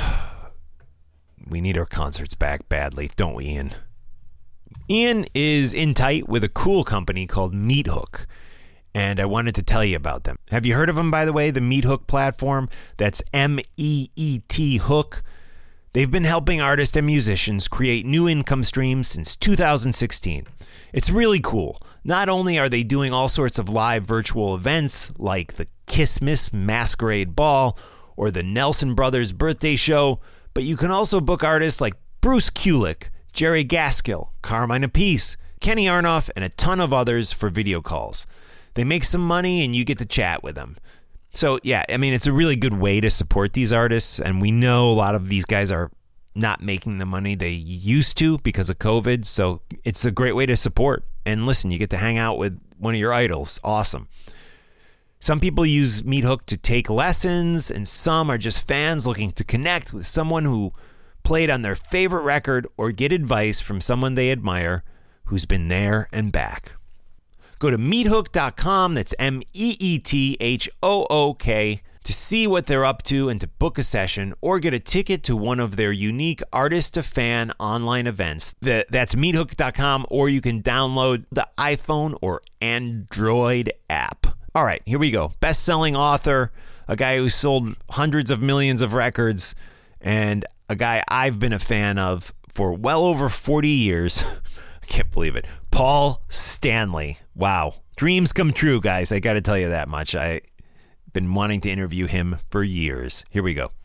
[SPEAKER 5] We need our concerts back badly, don't we, Ian? Ian is in tight with a cool company called Meathook, and I wanted to tell you about them. Have you heard of them, by the way, the Meathook platform? That's M E E T Hook. They've been helping artists and musicians create new income streams since two thousand sixteen. It's really cool. Not only are they doing all sorts of live virtual events like the Kissmas Masquerade Ball or the Nelson Brothers Birthday Show, but you can also book artists like Bruce Kulick, Jerry Gaskill, Carmine Appice, Kenny Aronoff, and a ton of others for video calls. They make some money and you get to chat with them. So yeah, I mean, it's a really good way to support these artists, and we know a lot of these guys are not making the money they used to because of COVID, so it's a great way to support. And listen, you get to hang out with one of your idols. Awesome. Some people use Meathook to take lessons, and some are just fans looking to connect with someone who played on their favorite record or get advice from someone they admire who's been there and back. Go to meathook dot com, that's M E E T H O O K, to see what they're up to and to book a session or get a ticket to one of their unique artist-to-fan online events. That's meathook dot com, or you can download the iPhone or Android app. All right, here we go. Best-selling author, a guy who sold hundreds of millions of records, and a guy I've been a fan of for well over forty years. I can't believe it. Paul Stanley. Wow. Dreams come true, guys. I got to tell you that much. I've been wanting to interview him for years. Here we go.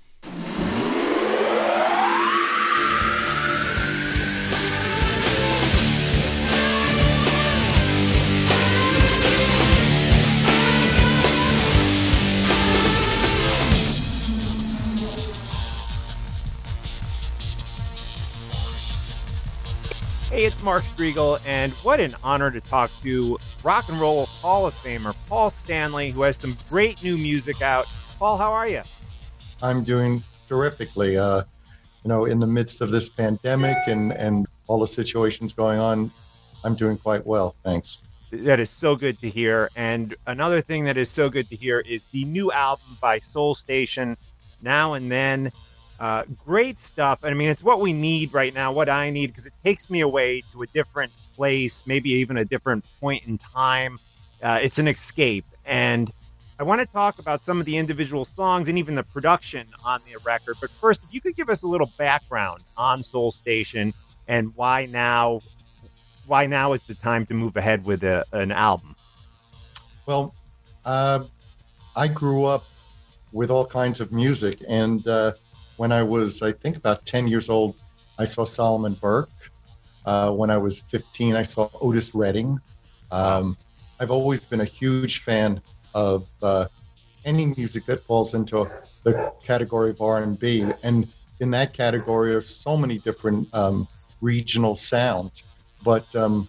[SPEAKER 6] Hey, it's Mark Striegel, and what an honor to talk to Rock and Roll Hall of Famer Paul Stanley, who has some great new music out. Paul, how are you?
[SPEAKER 7] I'm doing terrifically. Uh, you know, in the midst of this pandemic and, and all the situations going on, I'm doing quite well, thanks.
[SPEAKER 6] That is so good to hear. And another thing that is so good to hear is the new album by Soul Station, Now and Then. Uh, great stuff. I mean, it's what we need right now, what I need, because it takes me away to a different place, maybe even a different point in time. Uh, it's an escape. And I want to talk about some of the individual songs and even the production on the record. But first, if you could give us a little background on Soul Station and why now, why now is the time to move ahead with a, an album.
[SPEAKER 7] Well, uh, I grew up with all kinds of music. And uh, when I was, I think, about ten years old, I saw Solomon Burke. Uh, when I was fifteen, I saw Otis Redding. Um, I've always been a huge fan of uh, any music that falls into the category of R and B. And in that category, there's so many different um, regional sounds. But um,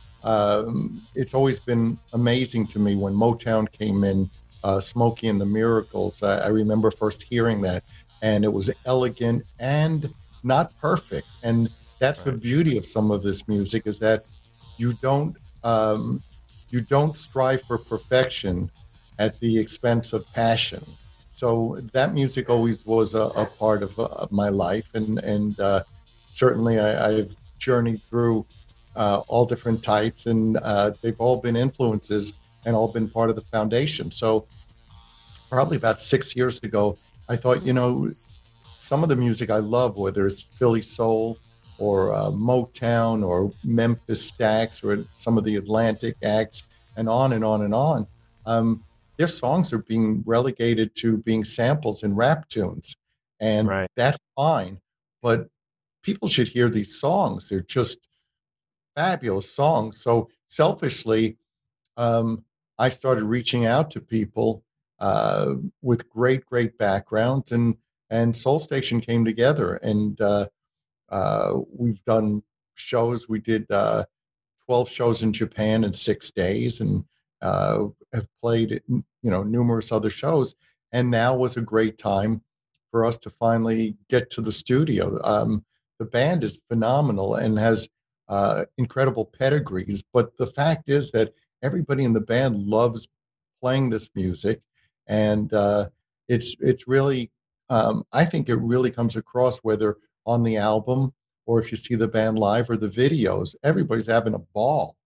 [SPEAKER 7] um, it's always been amazing to me when Motown came in, uh, Smokey and the Miracles. I, I remember first hearing that, and it was elegant and not perfect. And that's right. The beauty of some of this music is that you don't um, you don't strive for perfection at the expense of passion. So that music always was a, a part of, uh, of my life, and and uh, certainly I, I've journeyed through uh, all different types, and uh, they've all been influences and all been part of the foundation. So probably about six years ago, I thought, you know, some of the music I love, whether it's Philly soul or uh, Motown or Memphis Stax or some of the Atlantic acts, and on and on and on. Um, their songs are being relegated to being samples in rap tunes, and right. That's fine. But people should hear these songs. They're just fabulous songs. So selfishly, um, I started reaching out to people uh, with great, great backgrounds, and and Soul Station came together, and uh, uh, we've done shows. We did uh, twelve shows in Japan in six days, and uh, have played, you know, numerous other shows. And now was a great time for us to finally get to the studio. Um, the band is phenomenal and has uh, incredible pedigrees, but the fact is that everybody in the band loves playing this music, and uh, it's it's really, um, I think it really comes across whether on the album or if you see the band live or the videos. Everybody's having a ball.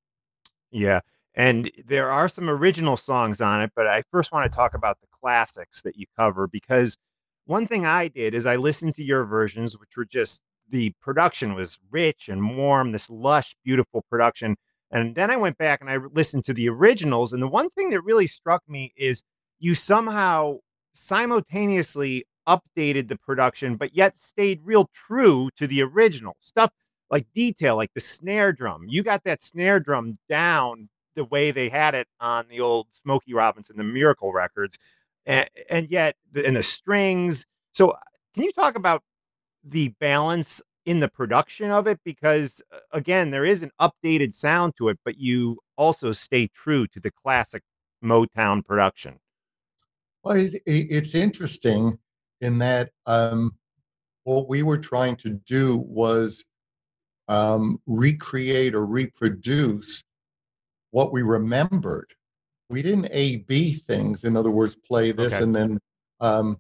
[SPEAKER 6] Yeah. And there are some original songs on it, but I first want to talk about the classics that you cover, because one thing I did is I listened to your versions, which were just, the production was rich and warm, this lush, beautiful production. And then I went back and I listened to the originals. And the one thing that really struck me is you somehow simultaneously updated the production, but yet stayed real true to the original stuff, like detail, like the snare drum. You got that snare drum down the way they had it on the old Smokey Robinson, the Miracle records, and, and yet, the, and the strings. So can you talk about the balance in the production of it? Because again, there is an updated sound to it, but you also stay true to the classic Motown production.
[SPEAKER 7] Well, it's, it's interesting in that um, what we were trying to do was um, recreate or reproduce what we remembered. We didn't A B things. In other words, play this okay. and then. Um,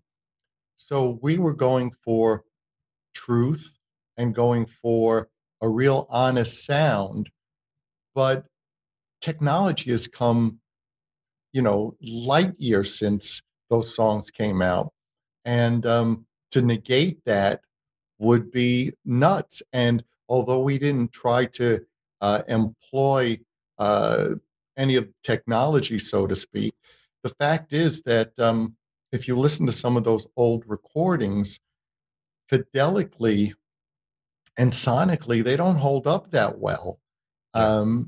[SPEAKER 7] so we were going for truth and going for a real honest sound, but technology has come, you know, light years since those songs came out. And um, to negate that would be nuts. And although we didn't try to uh, employ uh, any of technology, so to speak, the fact is that um, if you listen to some of those old recordings, fidelically and sonically, they don't hold up that well. Yeah. Um,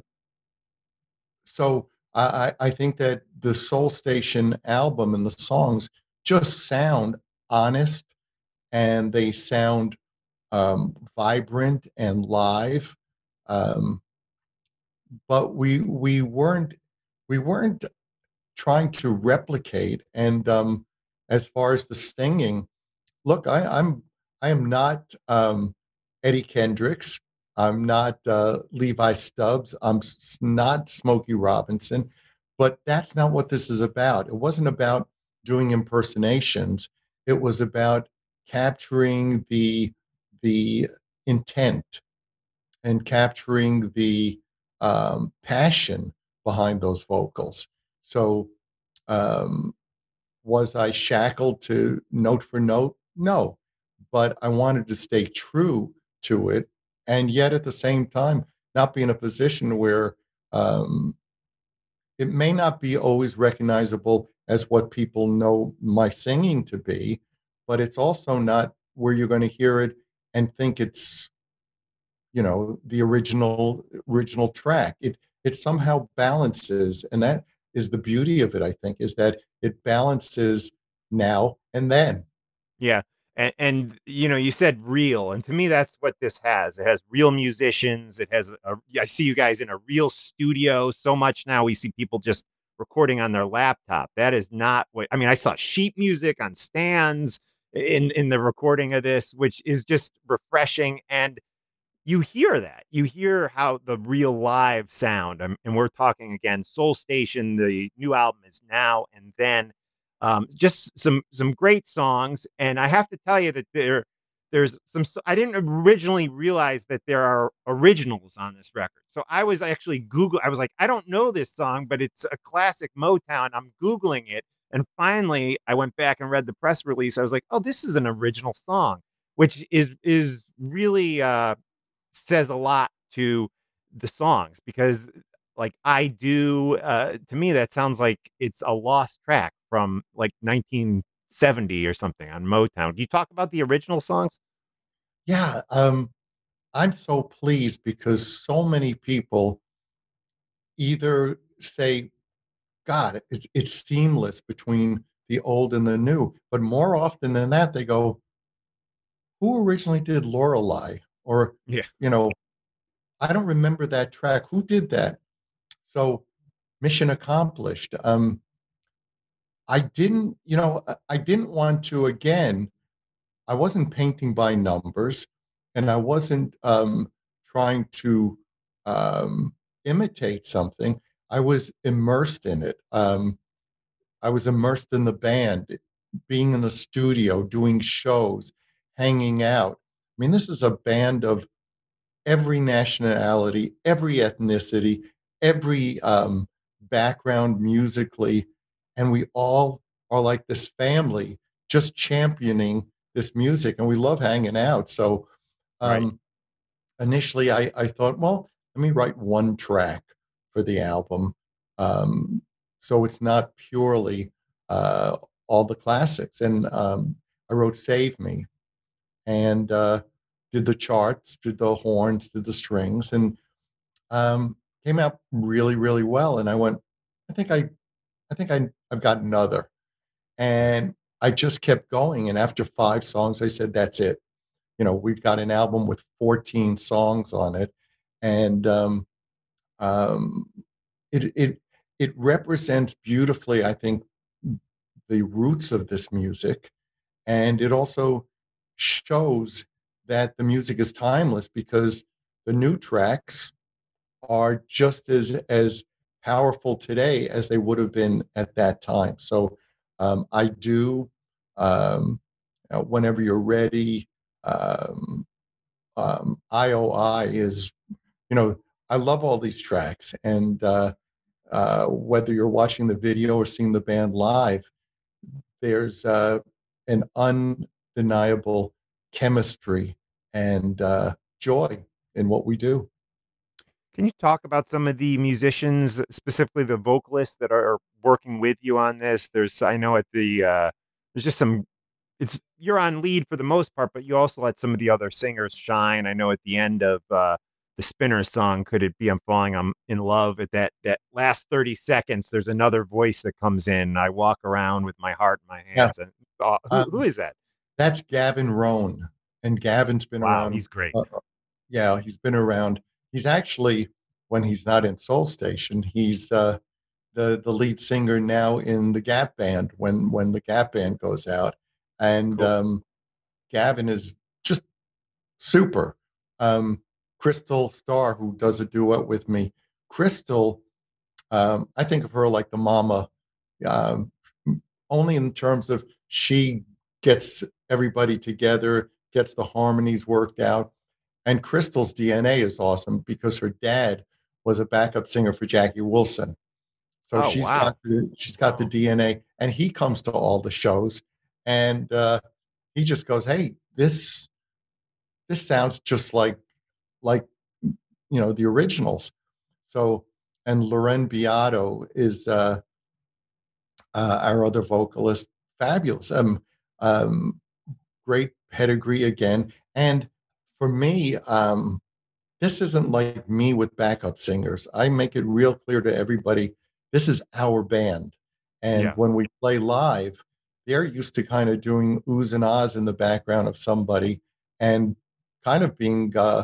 [SPEAKER 7] so I, I think that the Soul Station album and the songs just sound honest, and they sound um, vibrant and live. Um, but we we weren't we weren't trying to replicate. And um, as far as the singing, look, I, I'm I am not um, Eddie Kendricks. I'm not uh, Levi Stubbs. I'm s- not Smokey Robinson. But that's not what this is about. It wasn't about doing impersonations. It was about capturing the the intent and capturing the um, passion behind those vocals. So um, was I shackled to note for note? No, but I wanted to stay true to it, and yet at the same time not be in a position where um, it may not be always recognizable as what people know my singing to be, but it's also not where you're going to hear it and think it's, you know, the original original track. It it somehow balances, and that is the beauty of it, I think, is that it balances now and then.
[SPEAKER 6] Yeah. And, and you know, you said real, and to me, that's what this has. It has real musicians. It has, a, I see you guys in a real studio. So much now we see people just recording on their laptop. That is not what, I mean, I saw sheet music on stands in, in the recording of this, which is just refreshing. And you hear that. You hear how the real live sound, um, and we're talking again, Soul Station, the new album is Now and Then. Um, just some some great songs, and I have to tell you that there there's some. I didn't originally realize that there are originals on this record, so I was actually Google. I was like, I don't know this song, but it's a classic Motown. I'm Googling it, and finally, I went back and read the press release. I was like, oh, this is an original song, which is is really uh, says a lot to the songs, because like I do, uh, to me, that sounds like it's a lost track from like nineteen seventy or something on Motown. Do you talk about the original songs?
[SPEAKER 7] Yeah, um, I'm so pleased because so many people either say, God, it's, it's seamless between the old and the new. But more often than that, they go, who originally did Lorelei? Or,
[SPEAKER 6] Yeah.
[SPEAKER 7] you know, I don't remember that track. Who did that? So mission accomplished. Um, I didn't, you know, I- I didn't want to, again, I wasn't painting by numbers, and I wasn't um, trying to um, imitate something. I was immersed in it. Um, I was immersed in the band, being in the studio, doing shows, hanging out. I mean, this is a band of every nationality, every ethnicity, every um, background musically, and we all are like this family, just championing this music, and we love hanging out. So
[SPEAKER 6] Right.
[SPEAKER 7] um, initially, I, I thought, well, let me write one track for the album, um, so it's not purely uh, all the classics. And um, I wrote "Save Me," and uh, did the charts, did the horns, did the strings, and um, came out really, really well. And I went, I think I, I think I, I've got another, and I just kept going. And after five songs, I said, that's it. You know, we've got an album with fourteen songs on it, and um, um, it it it represents beautifully, I think, the roots of this music, and it also shows that the music is timeless because the new tracks are just as as powerful today as they would have been at that time. So um, I do, um, uh, whenever you're ready. Um, um, I O I is, you know, I love all these tracks, and uh, uh, whether you're watching the video or seeing the band live, there's uh, an undeniable chemistry and uh, joy in what we do.
[SPEAKER 6] Can you talk about some of the musicians, specifically the vocalists that are working with you on this? There's, I know at the, uh, there's just some, it's, you're on lead for the most part, but you also let some of the other singers shine. I know at the end of uh, the Spinner song, Could It Be I'm Falling I'm in Love, at that, that last thirty seconds, there's another voice that comes in. I walk around with my heart in my hands.
[SPEAKER 7] Yeah.
[SPEAKER 6] And uh, who,
[SPEAKER 7] Um,
[SPEAKER 6] who is that?
[SPEAKER 7] That's Gavin Rohn, and Gavin's been
[SPEAKER 6] Wow,
[SPEAKER 7] around.
[SPEAKER 6] he's great.
[SPEAKER 7] Uh, yeah, he's been around. He's actually, when he's not in Soul Station, he's uh, the the lead singer now in the Gap Band when when the Gap Band goes out, and
[SPEAKER 6] Cool.
[SPEAKER 7] um, Gavin is just super. Um, Crystal Starr, who does a duet with me, Crystal, um, I think of her like the mama, um, only in terms of she gets everybody together, gets the harmonies worked out. And Crystal's D N A is awesome because her dad was a backup singer for Jackie Wilson. So
[SPEAKER 6] Oh,
[SPEAKER 7] she's
[SPEAKER 6] wow.
[SPEAKER 7] got the she's got the D N A, and he comes to all the shows, and uh, he just goes, "Hey, this this sounds just like like you know the originals." So and Loren Beato is uh, uh, our other vocalist. Fabulous. Um, um, great pedigree again. And for me, um, this isn't like me with backup singers. I make it real clear to everybody, this is our band. And
[SPEAKER 6] Yeah.
[SPEAKER 7] when we play live, they're used to kind of doing oohs and ahs in the background of somebody and kind of being uh,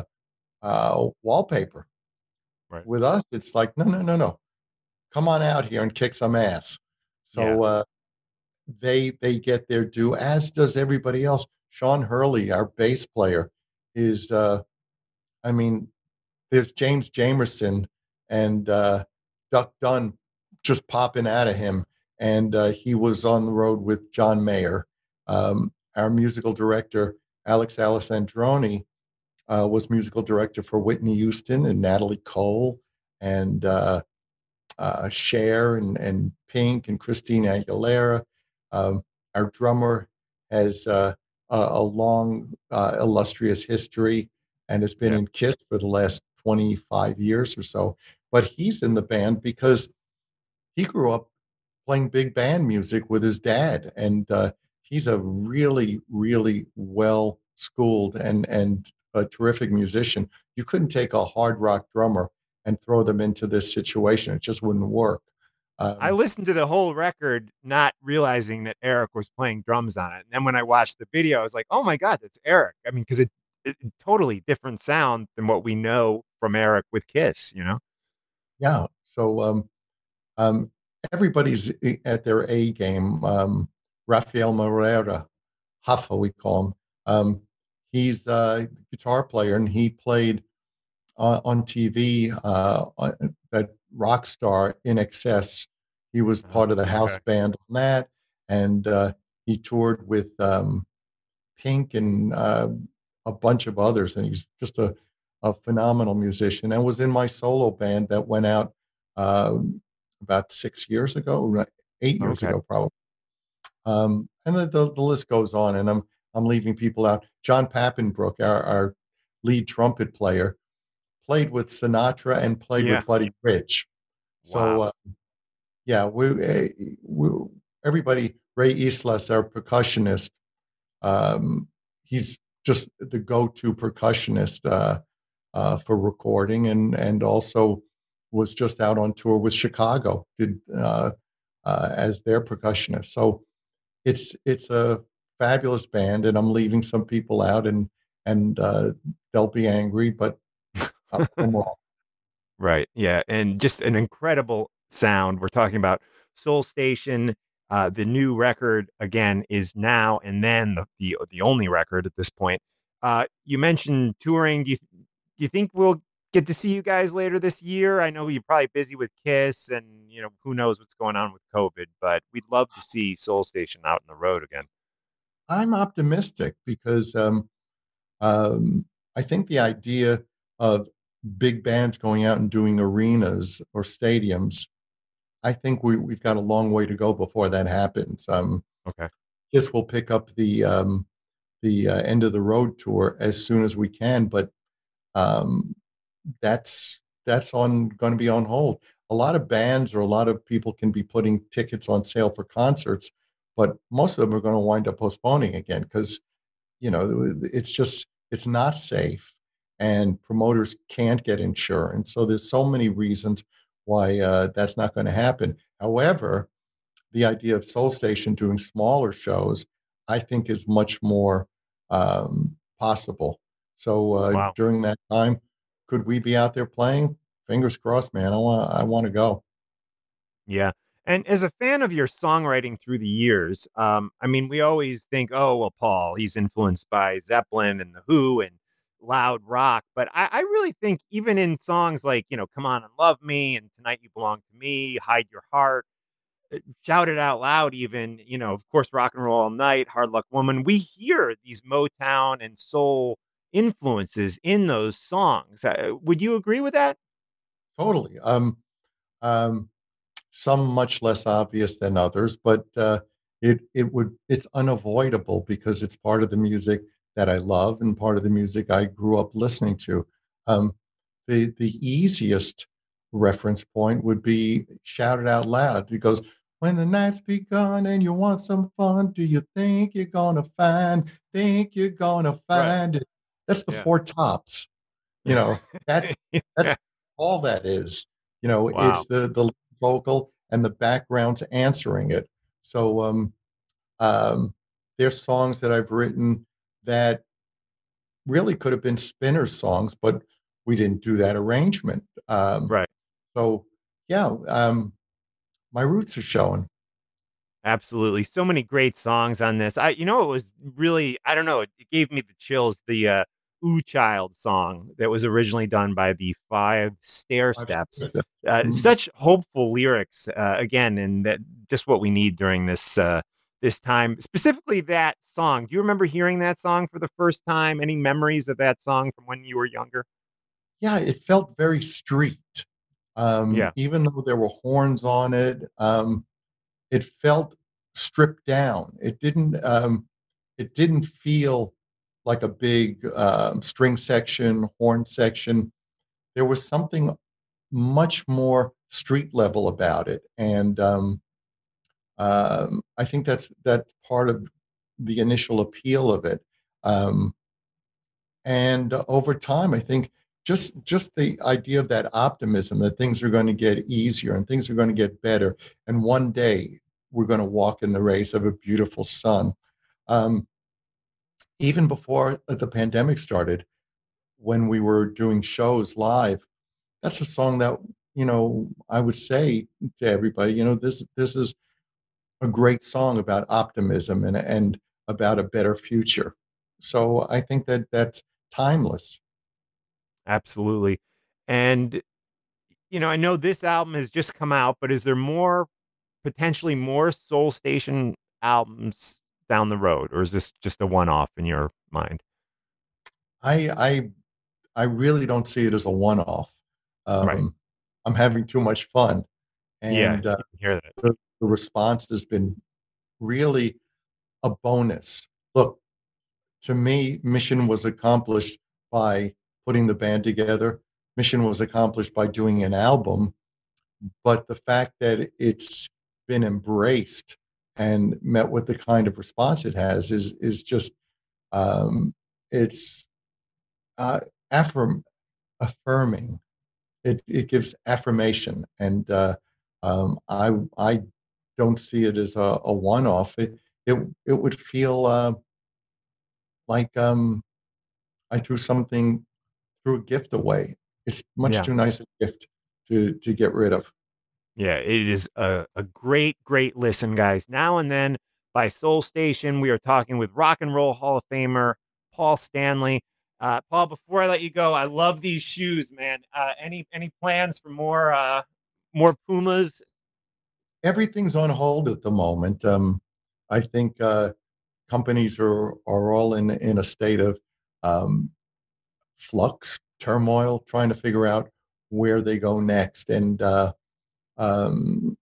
[SPEAKER 7] uh, wallpaper.
[SPEAKER 6] Right.
[SPEAKER 7] With us, it's like, no, no, no, no. Come on out here and kick some ass. So
[SPEAKER 6] Yeah.
[SPEAKER 7] uh, they they get their due, as does everybody else. Sean Hurley, our bass player, is, uh, I mean, there's James Jamerson and uh, Duck Dunn just popping out of him. And uh, he was on the road with John Mayer. Um, our musical director, Alex Alessandroni, uh, was musical director for Whitney Houston and Natalie Cole and uh, uh, Cher and, and Pink and Christina Aguilera. Um, our drummer has uh, a, a long, uh, illustrious history and has been
[SPEAKER 6] Yeah.
[SPEAKER 7] in KISS for the last twenty-five years or so. But he's in the band because he grew up playing big band music with his dad. And uh, he's a really, really well-schooled and, and a terrific musician. You couldn't take a hard rock drummer and throw them into this situation. It just wouldn't work. Um,
[SPEAKER 6] I listened to the whole record, not realizing that Eric was playing drums on it. And then when I watched the video, I was like, "Oh my God, that's Eric!" I mean, because it, it totally different sound than what we know from Eric with Kiss. You know?
[SPEAKER 7] yeah. So um, um, everybody's at their A game. Um, Rafael Moreira, Huffa, we call him. Um, he's a guitar player, and he played uh, on T V uh, on, that rock star In Excess. He was part of the house
[SPEAKER 6] okay.
[SPEAKER 7] band on that, and uh, he toured with um, Pink and uh, a bunch of others. And he's just a, a phenomenal musician, and was in my solo band that went out uh, about six years ago, eight years
[SPEAKER 6] Okay.
[SPEAKER 7] ago, probably. Um, and the, the, the list goes on, and I'm I'm leaving people out. John Pappenbrook, our, our lead trumpet player, played with Sinatra and played
[SPEAKER 6] Yeah.
[SPEAKER 7] with Buddy Rich. So,
[SPEAKER 6] Wow.
[SPEAKER 7] uh, yeah, we, we everybody. Ray Islas, our percussionist, um, he's just the go-to percussionist uh, uh, for recording, and and also was just out on tour with Chicago, did uh, uh, as their percussionist. So it's it's a fabulous band, and I'm leaving some people out, and and uh, they'll be angry, but I'm wrong.
[SPEAKER 6] Right. Yeah. And just an incredible sound. We're talking about Soul Station. Uh, the new record again is Now and Then, the the, the only record at this point. Uh, you mentioned touring. Do you, do you think we'll get to see you guys later this year? I know you're probably busy with Kiss, and you know who knows what's going on with COVID, but we'd love to see Soul Station out on the road again.
[SPEAKER 7] I'm optimistic because um, um, I think the idea of big bands going out and doing arenas or stadiums, I think we, we've got a long way to go before that happens. Um,
[SPEAKER 6] Okay.
[SPEAKER 7] This will pick up the um, the uh, end of the road tour as soon as we can, but um, that's that's on going to be on hold. A lot of bands or a lot of people can be putting tickets on sale for concerts, but most of them are going to wind up postponing again because you know it's just it's not safe, and promoters can't get insurance. So there's so many reasons why uh, that's not going to happen. However, the idea of Soul Station doing smaller shows, I think, is much more um, possible. So uh,
[SPEAKER 6] Wow.
[SPEAKER 7] during that time, could we be out there playing? Fingers crossed, man. I want I want to go.
[SPEAKER 6] Yeah. And as a fan of your songwriting through the years, um, I mean, we always think, oh, well, Paul, he's influenced by Zeppelin and The Who and loud rock. But I, I really think even in songs like, you know, Come On and Love Me and Tonight You Belong to Me, Hide Your Heart, uh, Shout It Out Loud, even, you know, of course, Rock and Roll All Night, Hard Luck Woman, we hear these Motown and soul influences in those songs. Uh, would you agree with that?
[SPEAKER 7] Totally. Um, um, some much less obvious than others, but uh, it it would it's unavoidable because it's part of the music that I love and part of the music I grew up listening to. Um, the the easiest reference point would be Shout It Out Loud. It goes, when the night's begun and you want some fun, do you think you're gonna find, think you're gonna find right. it? That's the yeah. Four Tops. You know, that's yeah. that's all that is. You know, wow. it's the the vocal and the background's answering it. So um, um, there's songs that I've written that really could have been Spinner's songs, but we didn't do that arrangement. Um,
[SPEAKER 6] right.
[SPEAKER 7] So yeah, um, my roots are showing.
[SPEAKER 6] Absolutely. So many great songs on this. I, you know, it was really, I don't know, it, it gave me the chills. The uh, Ooh Child song that was originally done by the Five Stair Steps. Uh, such hopeful lyrics, uh, again, and that just what we need during this uh, this time. Specifically that song. Do you remember hearing that song for the first time? Any memories of that song from when you were younger?
[SPEAKER 7] Yeah, it felt very street. Um, yeah. Even though there were horns on it, um, it felt stripped down. It didn't. Um, it didn't feel like a big um, string section, horn section. There was something much more street level about it, and um, um, I think that's that's part of the initial appeal of it. Um, and uh, over time, I think just just the idea of that optimism that things are going to get easier and things are going to get better, and one day we're going to walk in the rays of a beautiful sun. Um, even before the pandemic started, when we were doing shows live, that's a song that, you know, I would say to everybody, you know, this this is a great song about optimism and and about a better future. So I think that that's timeless.
[SPEAKER 6] Absolutely. And, you know, I know this album has just come out, but is there more, potentially more Soul Station albums down the road, or is this just a one-off in your mind?
[SPEAKER 7] I I I really don't see it as a one-off. Um, right. I'm having too much fun, and
[SPEAKER 6] yeah, you uh, can hear that.
[SPEAKER 7] The, the response has been really a bonus. Look, to me, mission was accomplished by putting the band together. Mission was accomplished by doing an album, but the fact that it's been embraced and met with the kind of response it has is is just um, it's uh, affirm, affirming. It it gives affirmation, and uh, um, I I don't see it as a, a one-off. It it it would feel uh, like um, I threw something, threw a gift away. It's much yeah. too nice a gift to to get rid of.
[SPEAKER 6] Yeah, it is a, a great, great listen, guys. Now and Then by Soul Station. We are talking with Rock and Roll Hall of Famer Paul Stanley. Uh, Paul, before I let you go, I love these shoes, man. Uh, any any plans for more uh, more Pumas?
[SPEAKER 7] Everything's on hold at the moment. Um, I think uh, companies are are all in in a state of um, flux, turmoil, trying to figure out where they go next, and uh, um,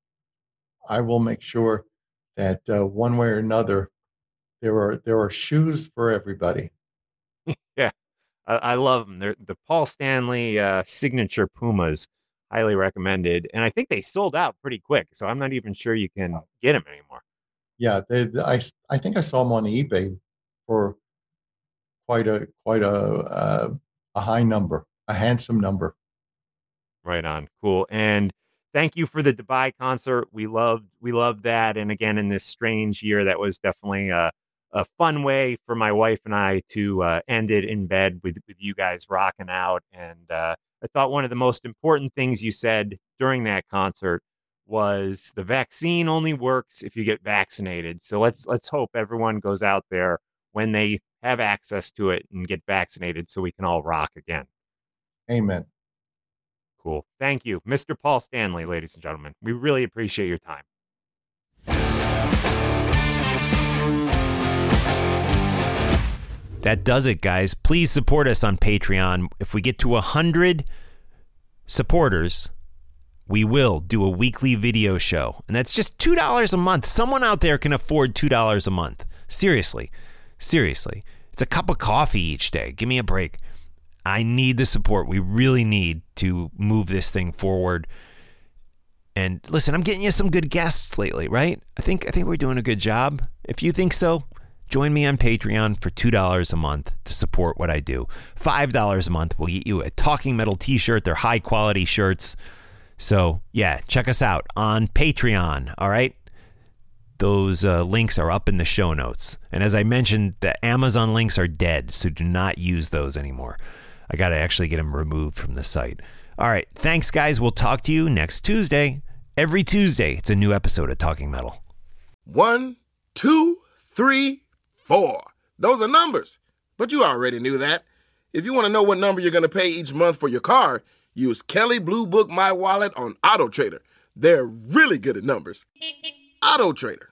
[SPEAKER 7] I will make sure that uh, one way or another, there are there are shoes for everybody.
[SPEAKER 6] Yeah, I, I love them. They're the Paul Stanley uh, signature Pumas, highly recommended. And I think they sold out pretty quick, so I'm not even sure you can get them anymore.
[SPEAKER 7] Yeah, they, they, I I think I saw them on eBay for quite a quite a uh, a high number, a handsome number.
[SPEAKER 6] Right on, cool. And thank you for the Dubai concert. We loved we loved that. And again, in this strange year, that was definitely a, a fun way for my wife and I to uh, end it in bed with, with you guys rocking out. And uh, I thought one of the most important things you said during that concert was the vaccine only works if you get vaccinated. So let's let's hope everyone goes out there when they have access to it and get vaccinated so we can all rock again.
[SPEAKER 7] Amen.
[SPEAKER 6] Cool. Thank you, Mister Paul Stanley, ladies and gentlemen. We really appreciate your time.
[SPEAKER 5] That does it, guys. Please support us on Patreon. If we get to one hundred supporters, we will do a weekly video show. And that's just two dollars a month. Someone out there can afford two dollars a month. Seriously. Seriously. It's a cup of coffee each day. Give me a break. I need the support. We really need to move this thing forward. And listen, I'm getting you some good guests lately, right? I think I think we're doing a good job. If you think so, join me on Patreon for two dollars a month to support what I do. five dollars a month will get you a Talking Metal t-shirt. They're high quality shirts. So yeah, check us out on Patreon, all right? Those uh, links are up in the show notes. And as I mentioned, the Amazon links are dead, so do not use those anymore. I got to actually get them removed from the site. All right, thanks, guys. We'll talk to you next Tuesday. Every Tuesday, it's a new episode of Talking Metal.
[SPEAKER 8] One, two, three, four. Those are numbers. But you already knew that. If you want to know what number you're going to pay each month for your car, use Kelley Blue Book My Wallet on AutoTrader. They're really good at numbers. AutoTrader.